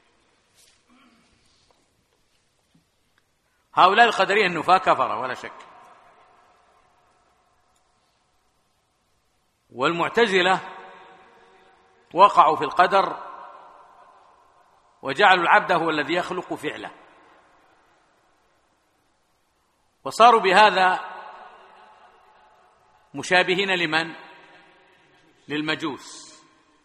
هؤلاء القدرية النفاة كفر ولا شك. والمعتزلة وقعوا في القدر وجعلوا العبد هو الذي يخلق فعله، وصاروا بهذا مشابهين لمن؟ للمجوس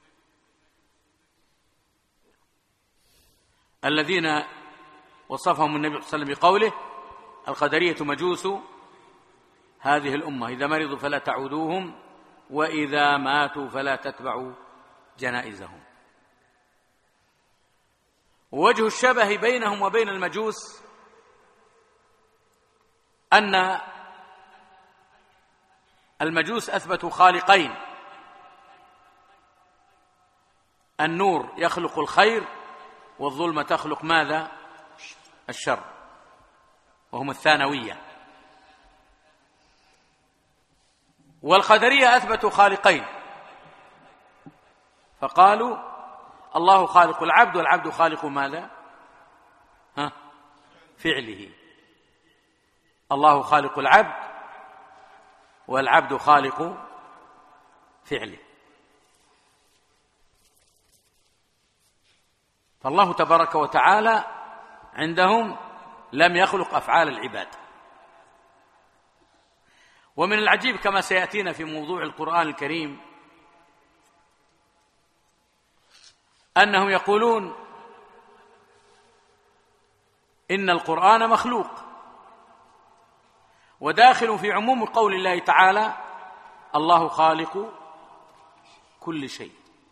الذين وصفهم النبي صلى الله عليه وسلم بقوله القدرية مجوس هذه الأمة، إذا مرضوا فلا تعودوهم وإذا ماتوا فلا تتبعوا جنائزهم. ووجه الشبه بينهم وبين المجوس أن المجوس أثبتوا خالقين، النور يخلق الخير والظلمة تخلق ماذا؟ الشر، وهم الثانوية. والقدرية أثبتوا خالقين فقالوا الله خالق العبد والعبد خالق ماذا؟ ها؟ فعله. الله خالق العبد والعبد خالق فعله. فالله تبارك وتعالى عندهم لم يخلق أفعال العباد. ومن العجيب كما سيأتينا في موضوع القرآن الكريم أنهم يقولون إن القرآن مخلوق، وداخل في عموم قول الله تعالى الله خالق كل شيء،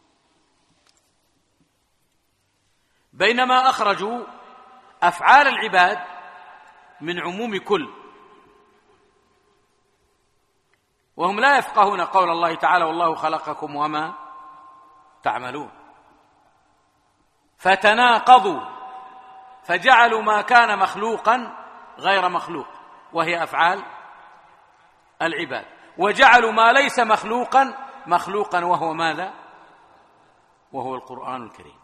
بينما أخرجوا أفعال العباد من عموم كل، وهم لا يفقهون قول الله تعالى والله خلقكم وما تعملون. فتناقضوا فجعلوا ما كان مخلوقا غير مخلوق وهي أفعال العباد، وجعلوا ما ليس مخلوقا مخلوقا وهو ماذا؟ وهو القرآن الكريم.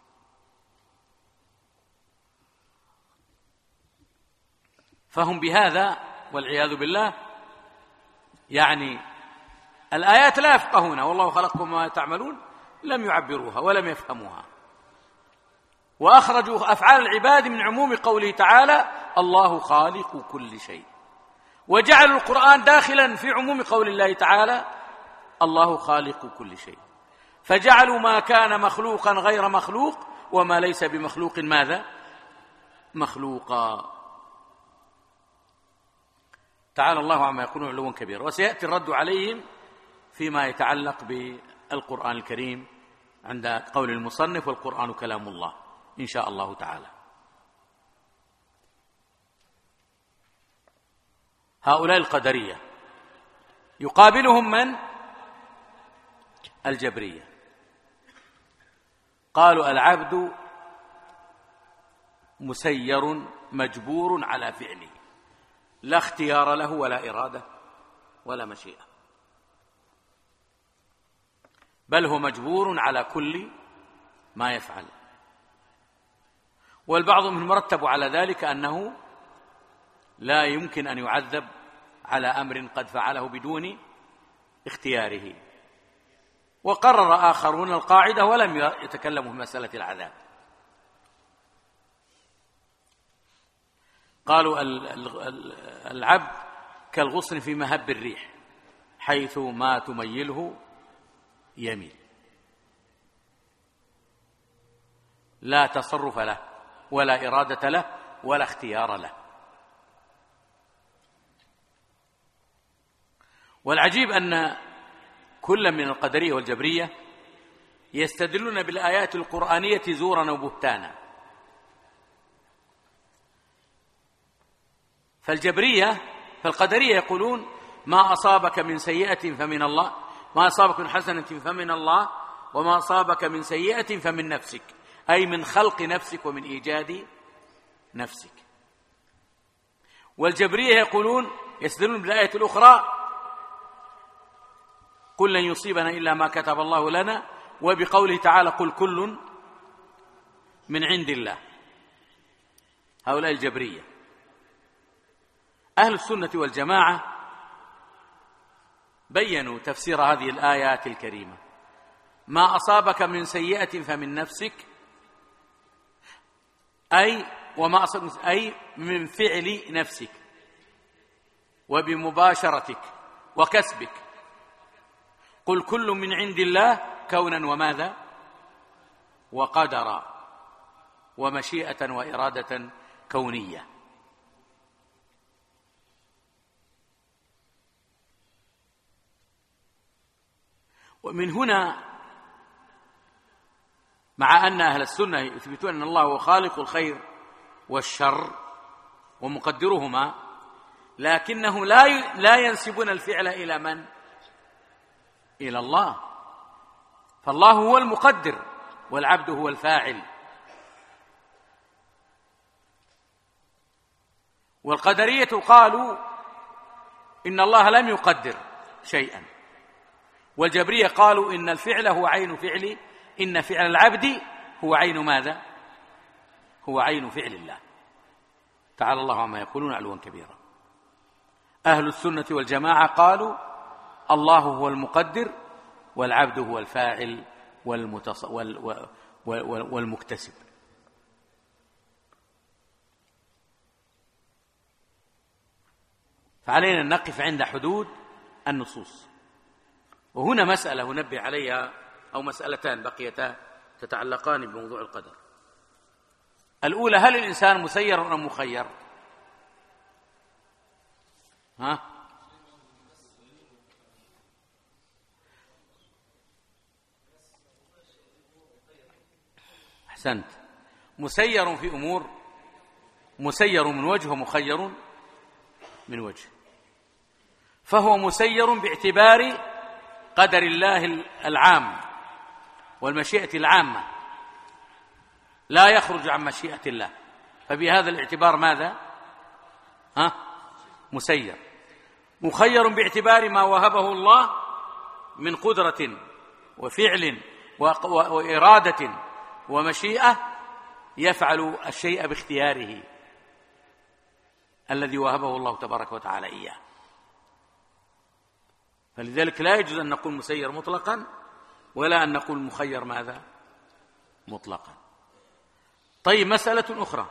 فهم بهذا والعياذ بالله يعني الآيات لا يفقهونها، والله خلقكم ما تعملون لم يعبروها ولم يفهموها، وأخرجوا أفعال العباد من عموم قوله تعالى الله خالق كل شيء، وجعلوا القرآن داخلا في عموم قول الله تعالى الله خالق كل شيء، فجعلوا ما كان مخلوقا غير مخلوق وما ليس بمخلوق ماذا؟ مخلوقا. تعالى الله عما يقولون علوا كبيرا. وسيأتي الرد عليهم فيما يتعلق بالقرآن الكريم عند قول المصنف والقرآن كلام الله إن شاء الله تعالى. هؤلاء القدرية يقابلهم من؟ الجبرية. قالوا العبد مسير مجبور على فعله، لا اختيار له ولا إرادة ولا مشيئة، بل هو مجبور على كل ما يفعل. والبعض منهم مرتب على ذلك أنه لا يمكن أن يعذب على أمر قد فعله بدون اختياره، وقرر آخرون القاعدة ولم يتكلموا في مسألة العذاب. قالوا العبد كالغصن في مهب الريح حيث ما تميله يميل، لا تصرف له ولا إرادة له ولا اختيار له. والعجيب أن كل من القدرية والجبرية يستدلون بالآيات القرآنية زورا وبهتانا. فالجبرية فالقدرية يقولون ما أصابك من سيئة فمن الله، ما أصابك من حسنة فمن الله، وما أصابك من سيئة فمن نفسك، أي من خلق نفسك ومن إيجاد نفسك. والجبرية يقولون يستدلون بالآية الأخرى قل لن يصيبنا إلا ما كتب الله لنا، وبقوله تعالى قل كل من عند الله. هؤلاء الجبرية. أهل السنة والجماعة بيّنوا تفسير هذه الآيات الكريمة: ما أصابك من سيئة فمن نفسك، أي وما أصابك أي من فعل نفسك وبمباشرتك وكسبك. قل كل من عند الله كونا وماذا؟ وقدرا، ومشيئة وإرادة كونية. ومن هنا مع أن أهل السنة يثبتون أن الله هو خالق الخير والشر ومقدرهما، لكنهم لا لا ينسبون الفعل إلى من؟ إلى الله. فالله هو المقدر والعبد هو الفاعل. والقدرية قالوا إن الله لم يقدر شيئا، والجبرية قالوا إن الفعل هو عين فعل، إن فعل العبد هو عين ماذا؟ هو عين فعل الله. تعالى الله عما يقولون علوا كبيرا. أهل السنة والجماعة قالوا الله هو المقدر والعبد هو الفاعل والمتص... وال... وال... وال... والمكتسب. فعلينا أن نقف عند حدود النصوص. وهنا مسألة ننبه عليها، أو مسألتان بقيتا تتعلقان بموضوع القدر. الأولى: هل الإنسان مسير أم مخير؟ ها؟ أحسنت. مسير في أمور، مسير من وجه ومخير من وجه. فهو مسير باعتبار قدر الله العام والمشيئة العامة، لا يخرج عن مشيئة الله، فبهذا الاعتبار ماذا؟ ها؟ مسير. مخير باعتبار ما وهبه الله من قدرة وفعل وإرادة ومشيئة، يفعل الشيء باختياره الذي وهبه الله تبارك وتعالى إياه. فلذلك لا يجوز أن نقول مسير مطلقا ولا أن نقول مخير ماذا؟ مطلقا. طيب، مسألة أخرى،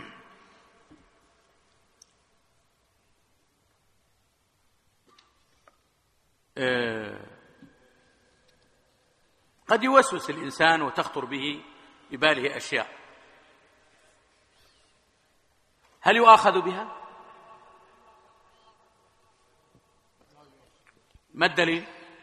قد يوسوس الإنسان وتخطر به بباله أشياء، هل يؤاخذ بها؟ ما الدليل؟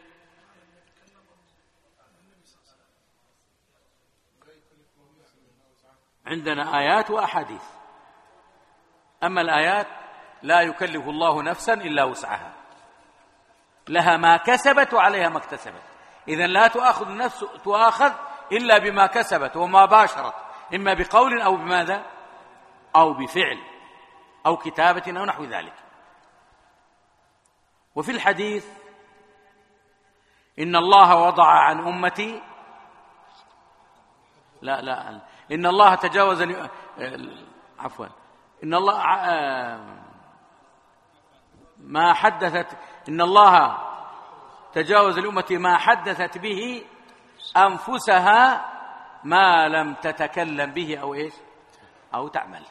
عندنا آيات وأحاديث. أما الآيات لا يكلف الله نفسا إلا وسعها، لها ما كسبت وعليها ما اكتسبت، إذن لا تؤاخذ النفس تؤاخذ إلا بما كسبت وما باشرت، إما بقول أو بماذا؟ أو بفعل أو كتابة أو نحو ذلك. وفي الحديث إن الله وضع عن أمتي لا لا إن الله تجاوز ل... عفوا إن الله ما حدثت إن الله تجاوز لأمتي ما حدثت به أنفسها ما لم تتكلم به أو إيش أو تعمل.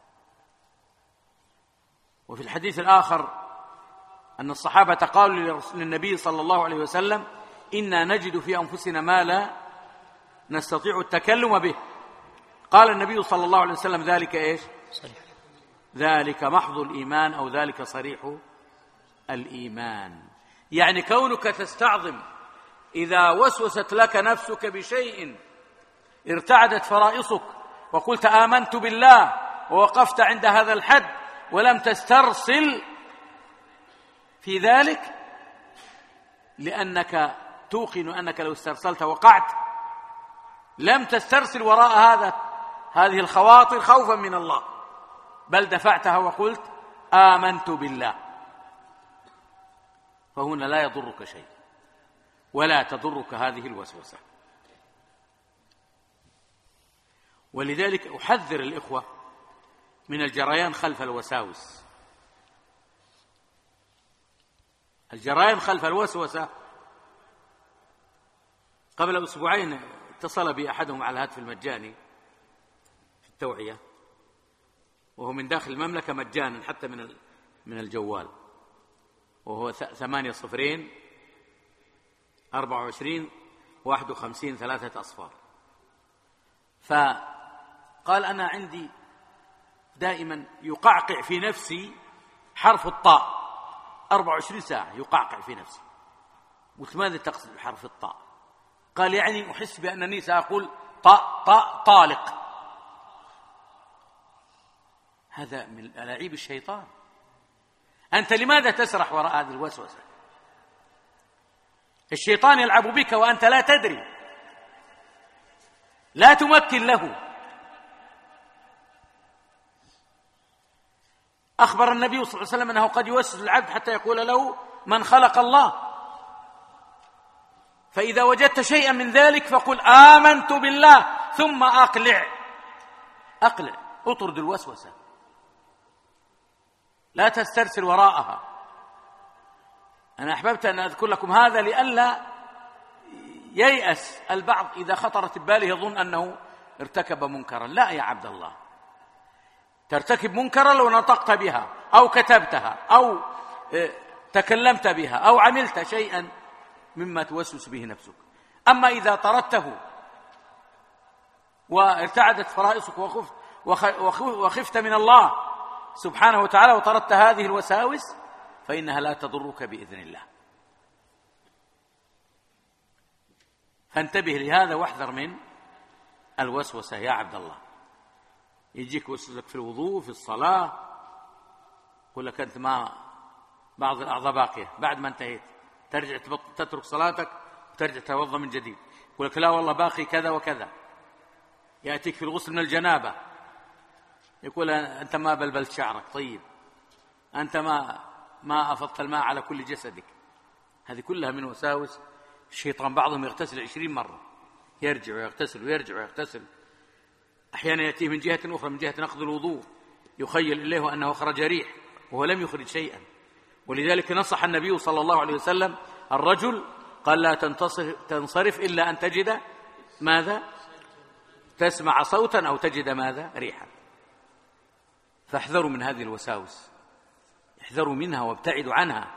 وفي الحديث الآخر أن الصحابة قالوا للنبي صلى الله عليه وسلم إنا نجد في أنفسنا ما لا نستطيع التكلم به. قال النبي صلى الله عليه وسلم ذلك إيش؟ صريح. ذلك محض الإيمان أو ذلك صريح الإيمان. يعني كونك تستعظم إذا وسوست لك نفسك بشيء ارتعدت فرائصك وقلت آمنت بالله ووقفت عند هذا الحد ولم تسترسل في ذلك، لأنك توقن أنك لو استرسلت وقعت، لم تسترسل وراء هذا هذه الخواطر خوفا من الله، بل دفعتها وقلت آمنت بالله، فهنا لا يضرك شيء ولا تضرك هذه الوسوسة. ولذلك أحذر الإخوة من الجريان خلف الوساوس. الجريان خلف الوسوسة، قبل أسبوعين اتصل بي أحدهم على الهاتف المجاني في التوعية، وهو من داخل المملكة مجانا حتى من من الجوال، وهو ثمانية صفرين أربعة وعشرين واحد وخمسين ثلاثة أصفار. فقال أنا عندي دائما يقعقع في نفسي حرف الطاء أربعة وعشرين ساعة يقعقع في نفسي. قلت ماذا تقصد بحرف الطاء؟ قال يعني أحس بأنني سأقول طاء طاء طالق. هذا من ألاعيب الشيطان. أنت لماذا تسرح وراء هذه الوسوسة؟ الشيطان يلعب بك وأنت لا تدري، لا تمكن له. أخبر النبي صلى الله عليه وسلم أنه قد يوسوس العبد حتى يقول له من خلق الله. فإذا وجدت شيئا من ذلك فقل آمنت بالله، ثم أقلع أقلع أطرد الوسوسة، لا تسترسل وراءها. أنا أحببت أن أذكر لكم هذا لئلا ييأس البعض إذا خطرت بباله يظن أنه ارتكب منكرا. لا يا عبد الله، ترتكب منكرا لو نطقت بها أو كتبتها أو تكلمت بها أو عملت شيئا مما توسوس به نفسك. أما إذا طردته وارتعدت فرائصك وخفت, وخفت من الله سبحانه وتعالى وطردت هذه الوساوس فإنها لا تضرك بإذن الله. فانتبه لهذا واحذر من الوسوسة يا عبد الله. يجيك وسوسك في الوضوء في الصلاة، يقول لك أنت ما بعض الأعضاء باقية، بعد ما انتهيت ترجع تترك صلاتك وترجع تتوضأ من جديد، يقول لك لا والله باقي كذا وكذا. يأتيك في الغسل من الجنابة يقول أنت ما بلبلت شعرك، طيب أنت ما ما أفضت الماء على كل جسدك. هذه كلها من وساوس الشيطان. بعضهم يغتسل عشرين مرة، يرجع ويغتسل ويرجع ويغتسل. أحيانا يأتيه من جهة أخرى، من جهة نقض الوضوء، يخيل إليه أنه خرج ريح وهو لم يخرج شيئا. ولذلك نصح النبي صلى الله عليه وسلم الرجل، قال لا تنصرف إلا أن تجد ماذا؟ تسمع صوتا أو تجد ماذا؟ ريحا. فاحذروا من هذه الوساوس، احذروا منها وابتعدوا عنها.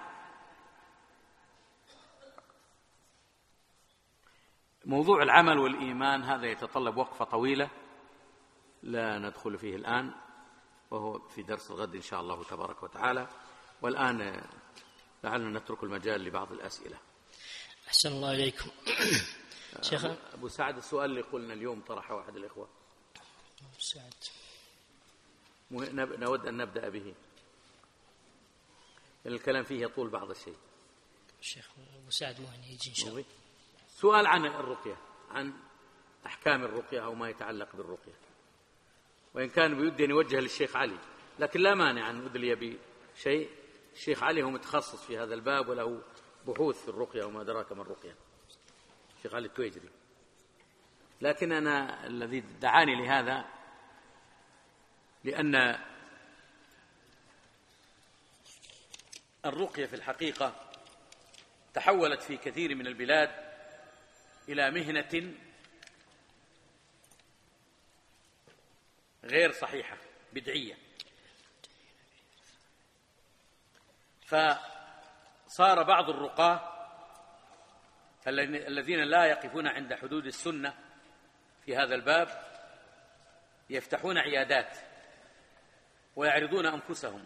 موضوع العمل والإيمان هذا يتطلب وقفة طويلة لا ندخل فيه الآن، وهو في درس الغد إن شاء الله تبارك وتعالى. والآن لعلنا نترك المجال لبعض الأسئلة. أحسن الله إليكم. شيخ أبو سعد، السؤال اللي قلنا اليوم طرحه أحد الإخوة أبو سعد، نود أن نبدأ به، لأن الكلام فيه يطول بعض الشيء. الشيخ أبو سعد مهني يجي إن شاء الله. سؤال عن الرقية، عن أحكام الرقية أو ما يتعلق بالرقية، وإن كان بيدي أن يوجه للشيخ علي، لكن لا مانع أن أدلي بشيء. الشيخ علي هو متخصص في هذا الباب وله بحوث في الرقية وما أدراك ما الرقية، الشيخ علي التويجري. لكن أنا الذي دعاني لهذا لأن الرقية في الحقيقة تحولت في كثير من البلاد إلى مهنة غير صحيحة، بدعية. فصار بعض الرقاة الذين لا يقفون عند حدود السنة في هذا الباب يفتحون عيادات ويعرضون أنفسهم.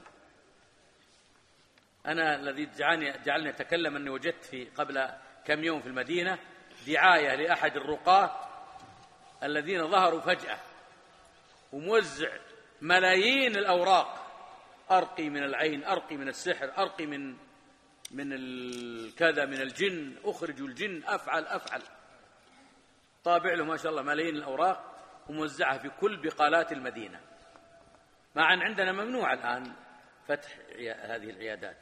أنا الذي جعلني أتكلم أني وجدت في قبل كم يوم في المدينة دعاية لأحد الرقاة الذين ظهروا فجأة، وموزع ملايين الأوراق، أرقي من العين، أرقي من السحر، أرقي من من الكذا، من الجن، أخرج الجن، أفعل أفعل طابع له ما شاء الله ملايين الأوراق وموزعها في كل بقالات المدينة. مع أن عندنا ممنوع الآن فتح هذه العيادات.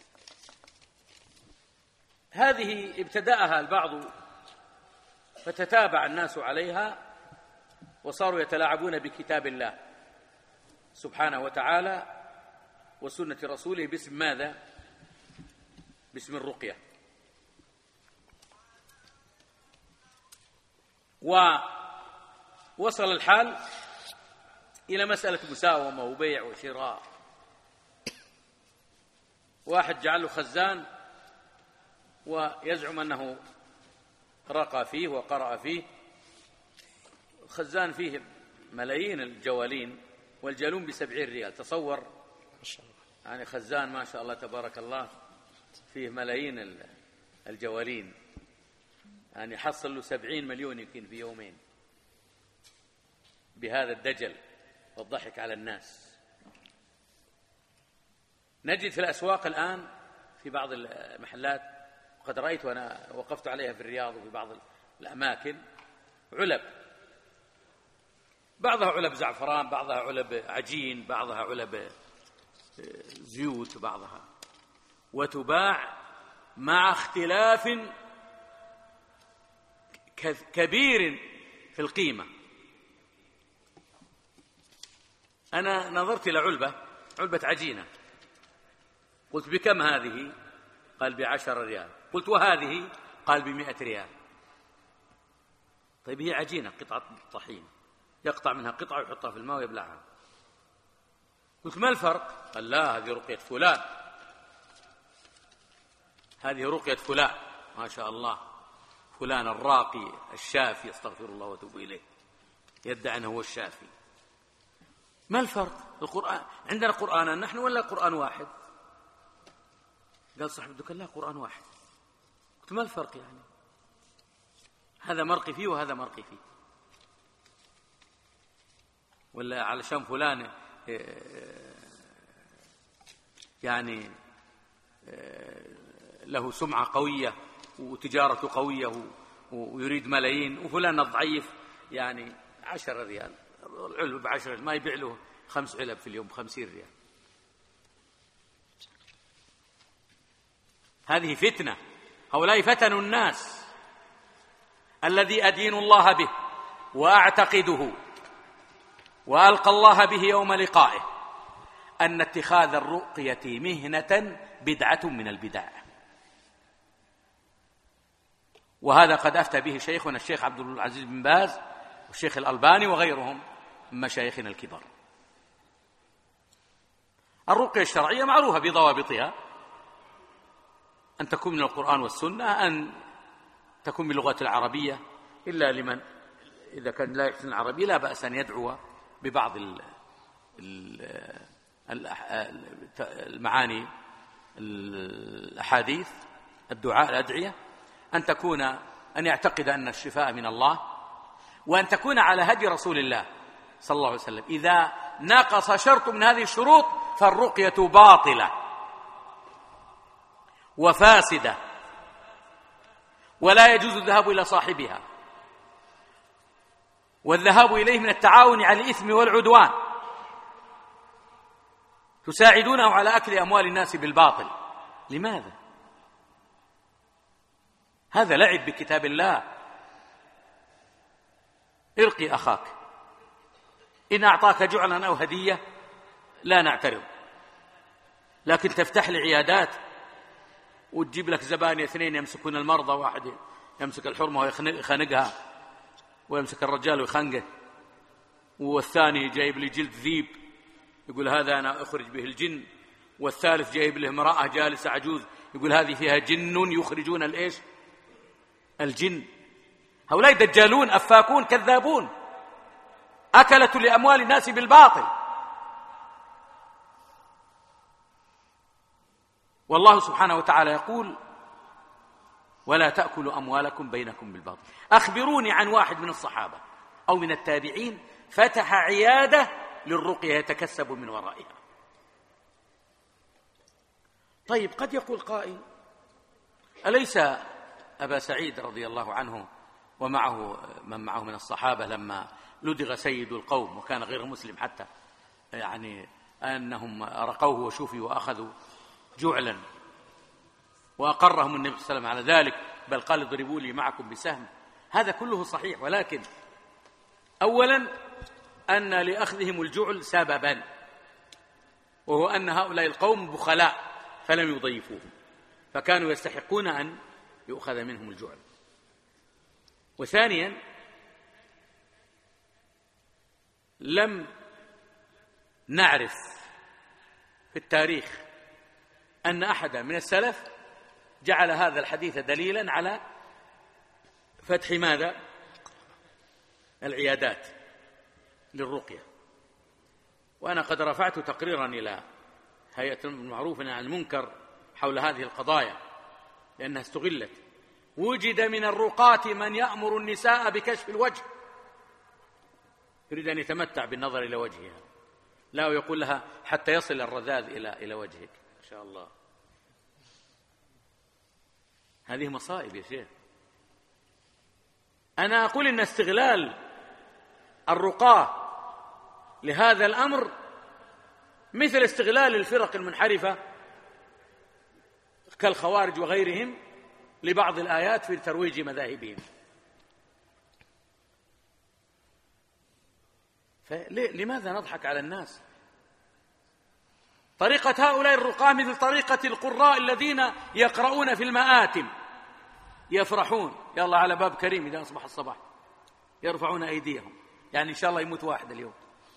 هذه ابتدأها البعض فتتابع الناس عليها وصاروا يتلاعبون بكتاب الله سبحانه وتعالى وسنة رسوله باسم ماذا؟ باسم الرقية. ووصل الحال إلى مسألة مساومة وبيع وشراء. واحد جعله خزان ويزعم أنه رقى فيه وقرأ فيه، خزان فيه ملايين الجوالين والجالون بسبعين ريال. تصور يعني خزان ما شاء الله تبارك الله فيه ملايين الجوالين، يعني حصل له سبعين مليون يمكن في يومين بهذا الدجل والضحك على الناس. نجد في الأسواق الآن في بعض المحلات، وقد رأيت وأنا وقفت عليها في الرياض وفي بعض الأماكن، علب، بعضها علب زعفران، بعضها علب عجين، بعضها علب زيوت، بعضها، وتباع مع اختلاف كبير في القيمة. أنا نظرت إلى علبة علبة عجينة، قلت بكم هذه؟ قال بعشر ريال. قلت وهذه؟ قال بمئة ريال. طيب هي عجينة، قطعة طحين، يقطع منها قطعة ويحطها في الماء ويبلعها. قلت ما الفرق؟ قال لا، هذه رقية فلان، هذه رقية فلان ما شاء الله، فلان الراقي الشافي، استغفر الله واتوب إليه، يدعي أنه هو الشافي. ما الفرق؟ القرآن عندنا قرآن نحن ولا قرآن واحد؟ قال صاحب الدكان لا، قرآن واحد. قلت ما الفرق يعني؟ هذا مرقي فيه وهذا مرقي فيه، ولا علشان فلان يعني له سمعة قوية وتجارته قوية ويريد ملايين، وفلان الضعيف يعني عشرة ريال، العلب بعشرة ما يبيع له خمس علب في اليوم بخمسين ريال. هذه فتنة، هؤلاء فتنوا الناس. الذي أدين الله به وأعتقده وألقى الله به يوم لقائه أن اتخاذ الرقية مهنة بدعة من البدع، وهذا قد أفتى به شيخنا الشيخ عبد العزيز بن باز والشيخ الألباني وغيرهم من مشايخنا الكبار. الرقية الشرعية معروفة بضوابطها، أن تكون من القرآن والسنة، أن تكون باللغة العربية، إلا لمن إذا كان لا يحسن العربية لا بأس أن يدعو ببعض المعاني الأحاديث، الدعاء، الأدعية، أن تكون أن يعتقد أن الشفاء من الله، وأن تكون على هدي رسول الله صلى الله عليه وسلم. إذا ناقص شرط من هذه الشروط فالرقية باطلة وفاسدة، ولا يجوز الذهاب إلى صاحبها، والذهاب إليه من التعاون على الإثم والعدوان، تساعدونه على أكل أموال الناس بالباطل. لماذا؟ هذا لعب بكتاب الله. ارقي أخاك، إن أعطاك جعلا أو هدية لا نعترض، لكن تفتح لي عيادات وتجيب لك زبائن اثنين يمسكون المرضى، واحد يمسك الحرمة ويخنقها ويمسك الرجال ويخنقه، والثاني جايب لي جلد ذيب يقول هذا أنا أخرج به الجن، والثالث جايب له امرأة جالسة عجوز يقول هذه فيها جن يخرجون الإيش؟ الجن. هؤلاء دجالون أفاكون كذابون، أكلة لأموال الناس بالباطل. والله سبحانه وتعالى يقول ولا تأكلوا أموالكم بينكم بالباطل. أخبروني عن واحد من الصحابة أو من التابعين فتح عيادة للرقية يتكسب من ورائها. طيب قد يقول قائل أليس أبا سعيد رضي الله عنه ومعه من معه من الصحابة لما لدغ سيد القوم وكان غير مسلم حتى، يعني أنهم رقوه وشوفوا وأخذوا جعلا وأقرهم النبي صلى الله عليه وسلم على ذلك، بل قال اضربوا لي معكم بسهم. هذا كله صحيح، ولكن أولا أن لأخذهم الجعل سببا، وهو أن هؤلاء القوم بخلاء فلم يضيفوهم، فكانوا يستحقون أن يؤخذ منهم الجعل. وثانيا لم نعرف في التاريخ أن أحدا من السلف جعل هذا الحديث دليلا على فتح ماذا؟ العيادات للرقية. وأنا قد رفعت تقريرا إلى هيئة المعروف عن المنكر حول هذه القضايا لأنها استغلت. وجد من الرقاة من يأمر النساء بكشف الوجه، يريد أن يتمتع بالنظر إلى وجهها، لا ويقول لها حتى يصل الرذاذ إلى إلى وجهك إن شاء الله. هذه مصائب يا شيخ. أنا أقول إن استغلال الرقاة لهذا الأمر مثل استغلال الفرق المنحرفة كالخوارج وغيرهم لبعض الآيات في ترويج مذاهبهم. فلماذا نضحك على الناس؟ طريقة هؤلاء الرقاة مثل طريقة القراء الذين يقرؤون في المآتم، يفرحون يا الله على باب كريم إذا أصبح الصباح، يرفعون أيديهم، يعني إن شاء الله يموت واحد اليوم.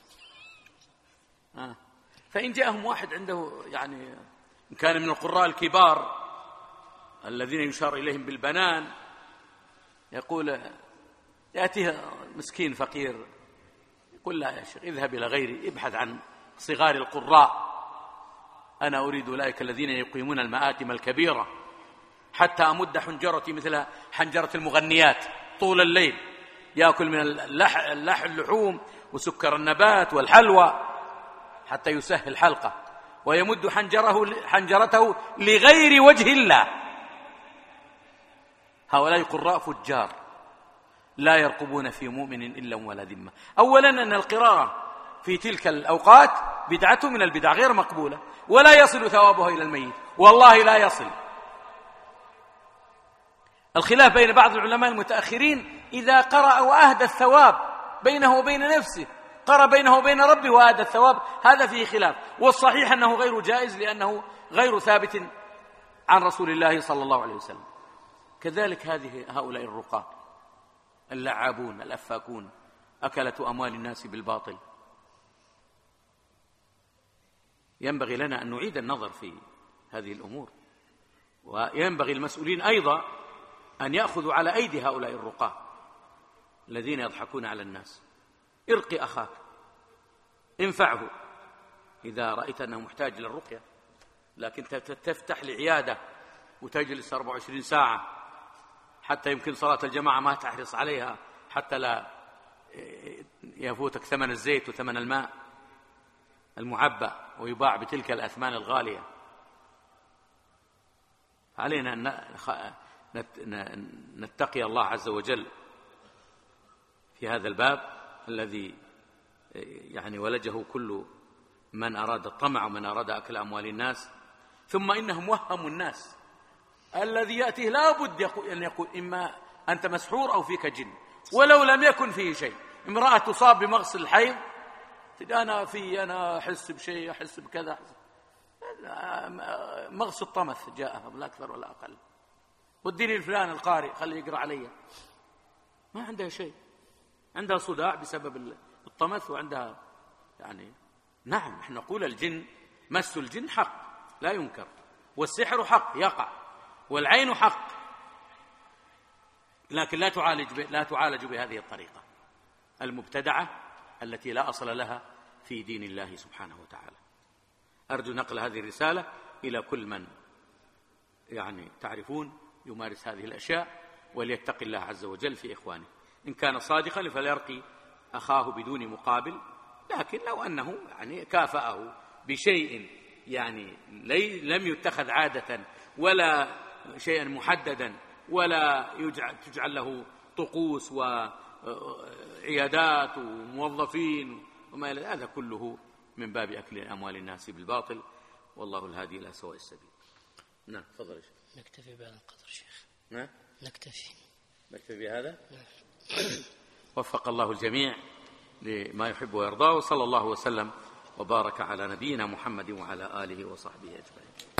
آه. فإن جاءهم واحد عنده يعني إن كان من القراء الكبار الذين يشار إليهم بالبنان، يقول يأتيه مسكين فقير يقول لا يا شيخ اذهب إلى غيري، ابحث عن صغار القراء، أنا أريد أولئك الذين يقيمون المآتم الكبيرة حتى أمد حنجرتي مثل حنجرة المغنيات طول الليل، يأكل من اللح اللح اللحوم وسكر النبات والحلوى حتى يسهل حلقه، ويمد حنجره حنجرته لغير وجه الله. هؤلاء قراء فجار لا يرقبون في مؤمن إلا ولا ذمة. أولا أن القراءة في تلك الأوقات بدعة من البدع غير مقبولة، ولا يصل ثوابها إلى الميت، والله لا يصل. الخلاف بين بعض العلماء المتأخرين إذا قرأ وأهدى الثواب بينه وبين نفسه، قرأ بينه وبين ربه وأهدى الثواب، هذا فيه خلاف، والصحيح أنه غير جائز لأنه غير ثابت عن رسول الله صلى الله عليه وسلم. كذلك هذه هؤلاء الرقاة اللعابون الأفاكون أكلة أموال الناس بالباطل، ينبغي لنا أن نعيد النظر في هذه الأمور، وينبغي المسؤولين أيضا أن يأخذوا على أيدي هؤلاء الرقاة الذين يضحكون على الناس. ارقي أخاك، انفعه إذا رأيت أنه محتاج للرقية، لكن تفتح لعيادة وتجلس أربع وعشرين ساعة حتى يمكن صلاة الجماعة ما تحرص عليها حتى لا يفوتك ثمن الزيت وثمن الماء المعبأ ويباع بتلك الأثمان الغالية. علينا أن نتقي الله عز وجل في هذا الباب الذي يعني ولجه كل من أراد الطمع ومن أراد أكل أموال الناس. ثم إنهم وهموا الناس، الذي يأتيه لا بد أن يقول إما أنت مسحور أو فيك جن، ولو لم يكن فيه شيء. امرأة تصاب بمغص الحيض، أنا في أنا أحس بشيء، أحس بكذا، مغص الطمث جاءها لا أكثر ولا أقل، وديني الفلان القارئ خليه يقرأ علي، ما عندها شيء، عندها صداع بسبب الطمث وعندها يعني. نعم نحن نقول الجن مس الجن حق لا ينكر، والسحر حق يقع، والعين حق، لكن لا تعالج لا تعالج بهذه الطريقة المبتدعة التي لا أصل لها في دين الله سبحانه وتعالى. أرجو نقل هذه الرسالة إلى كل من يعني تعرفون يمارس هذه الأشياء، وليتقي الله عز وجل في إخوانه. إن كان صادقا فليرقي أخاه بدون مقابل، لكن لو أنه يعني كافأه بشيء يعني لم يتخذ عادة ولا شيئا محددا ولا يجعل تجعل له طقوس وعيادات وموظفين وما إلى هذا كله من باب أكل أموال الناس بالباطل، والله الهادي إلى سواء السبيل. نعم تفضل يا شيخ. نكتفي بهذا القدر شيخ. نعم نكتفي نكتفي بهذا. وفق الله الجميع لما يحب ويرضاه، وصلى الله وسلم وبارك على نبينا محمد وعلى آله وصحبه أجمعين.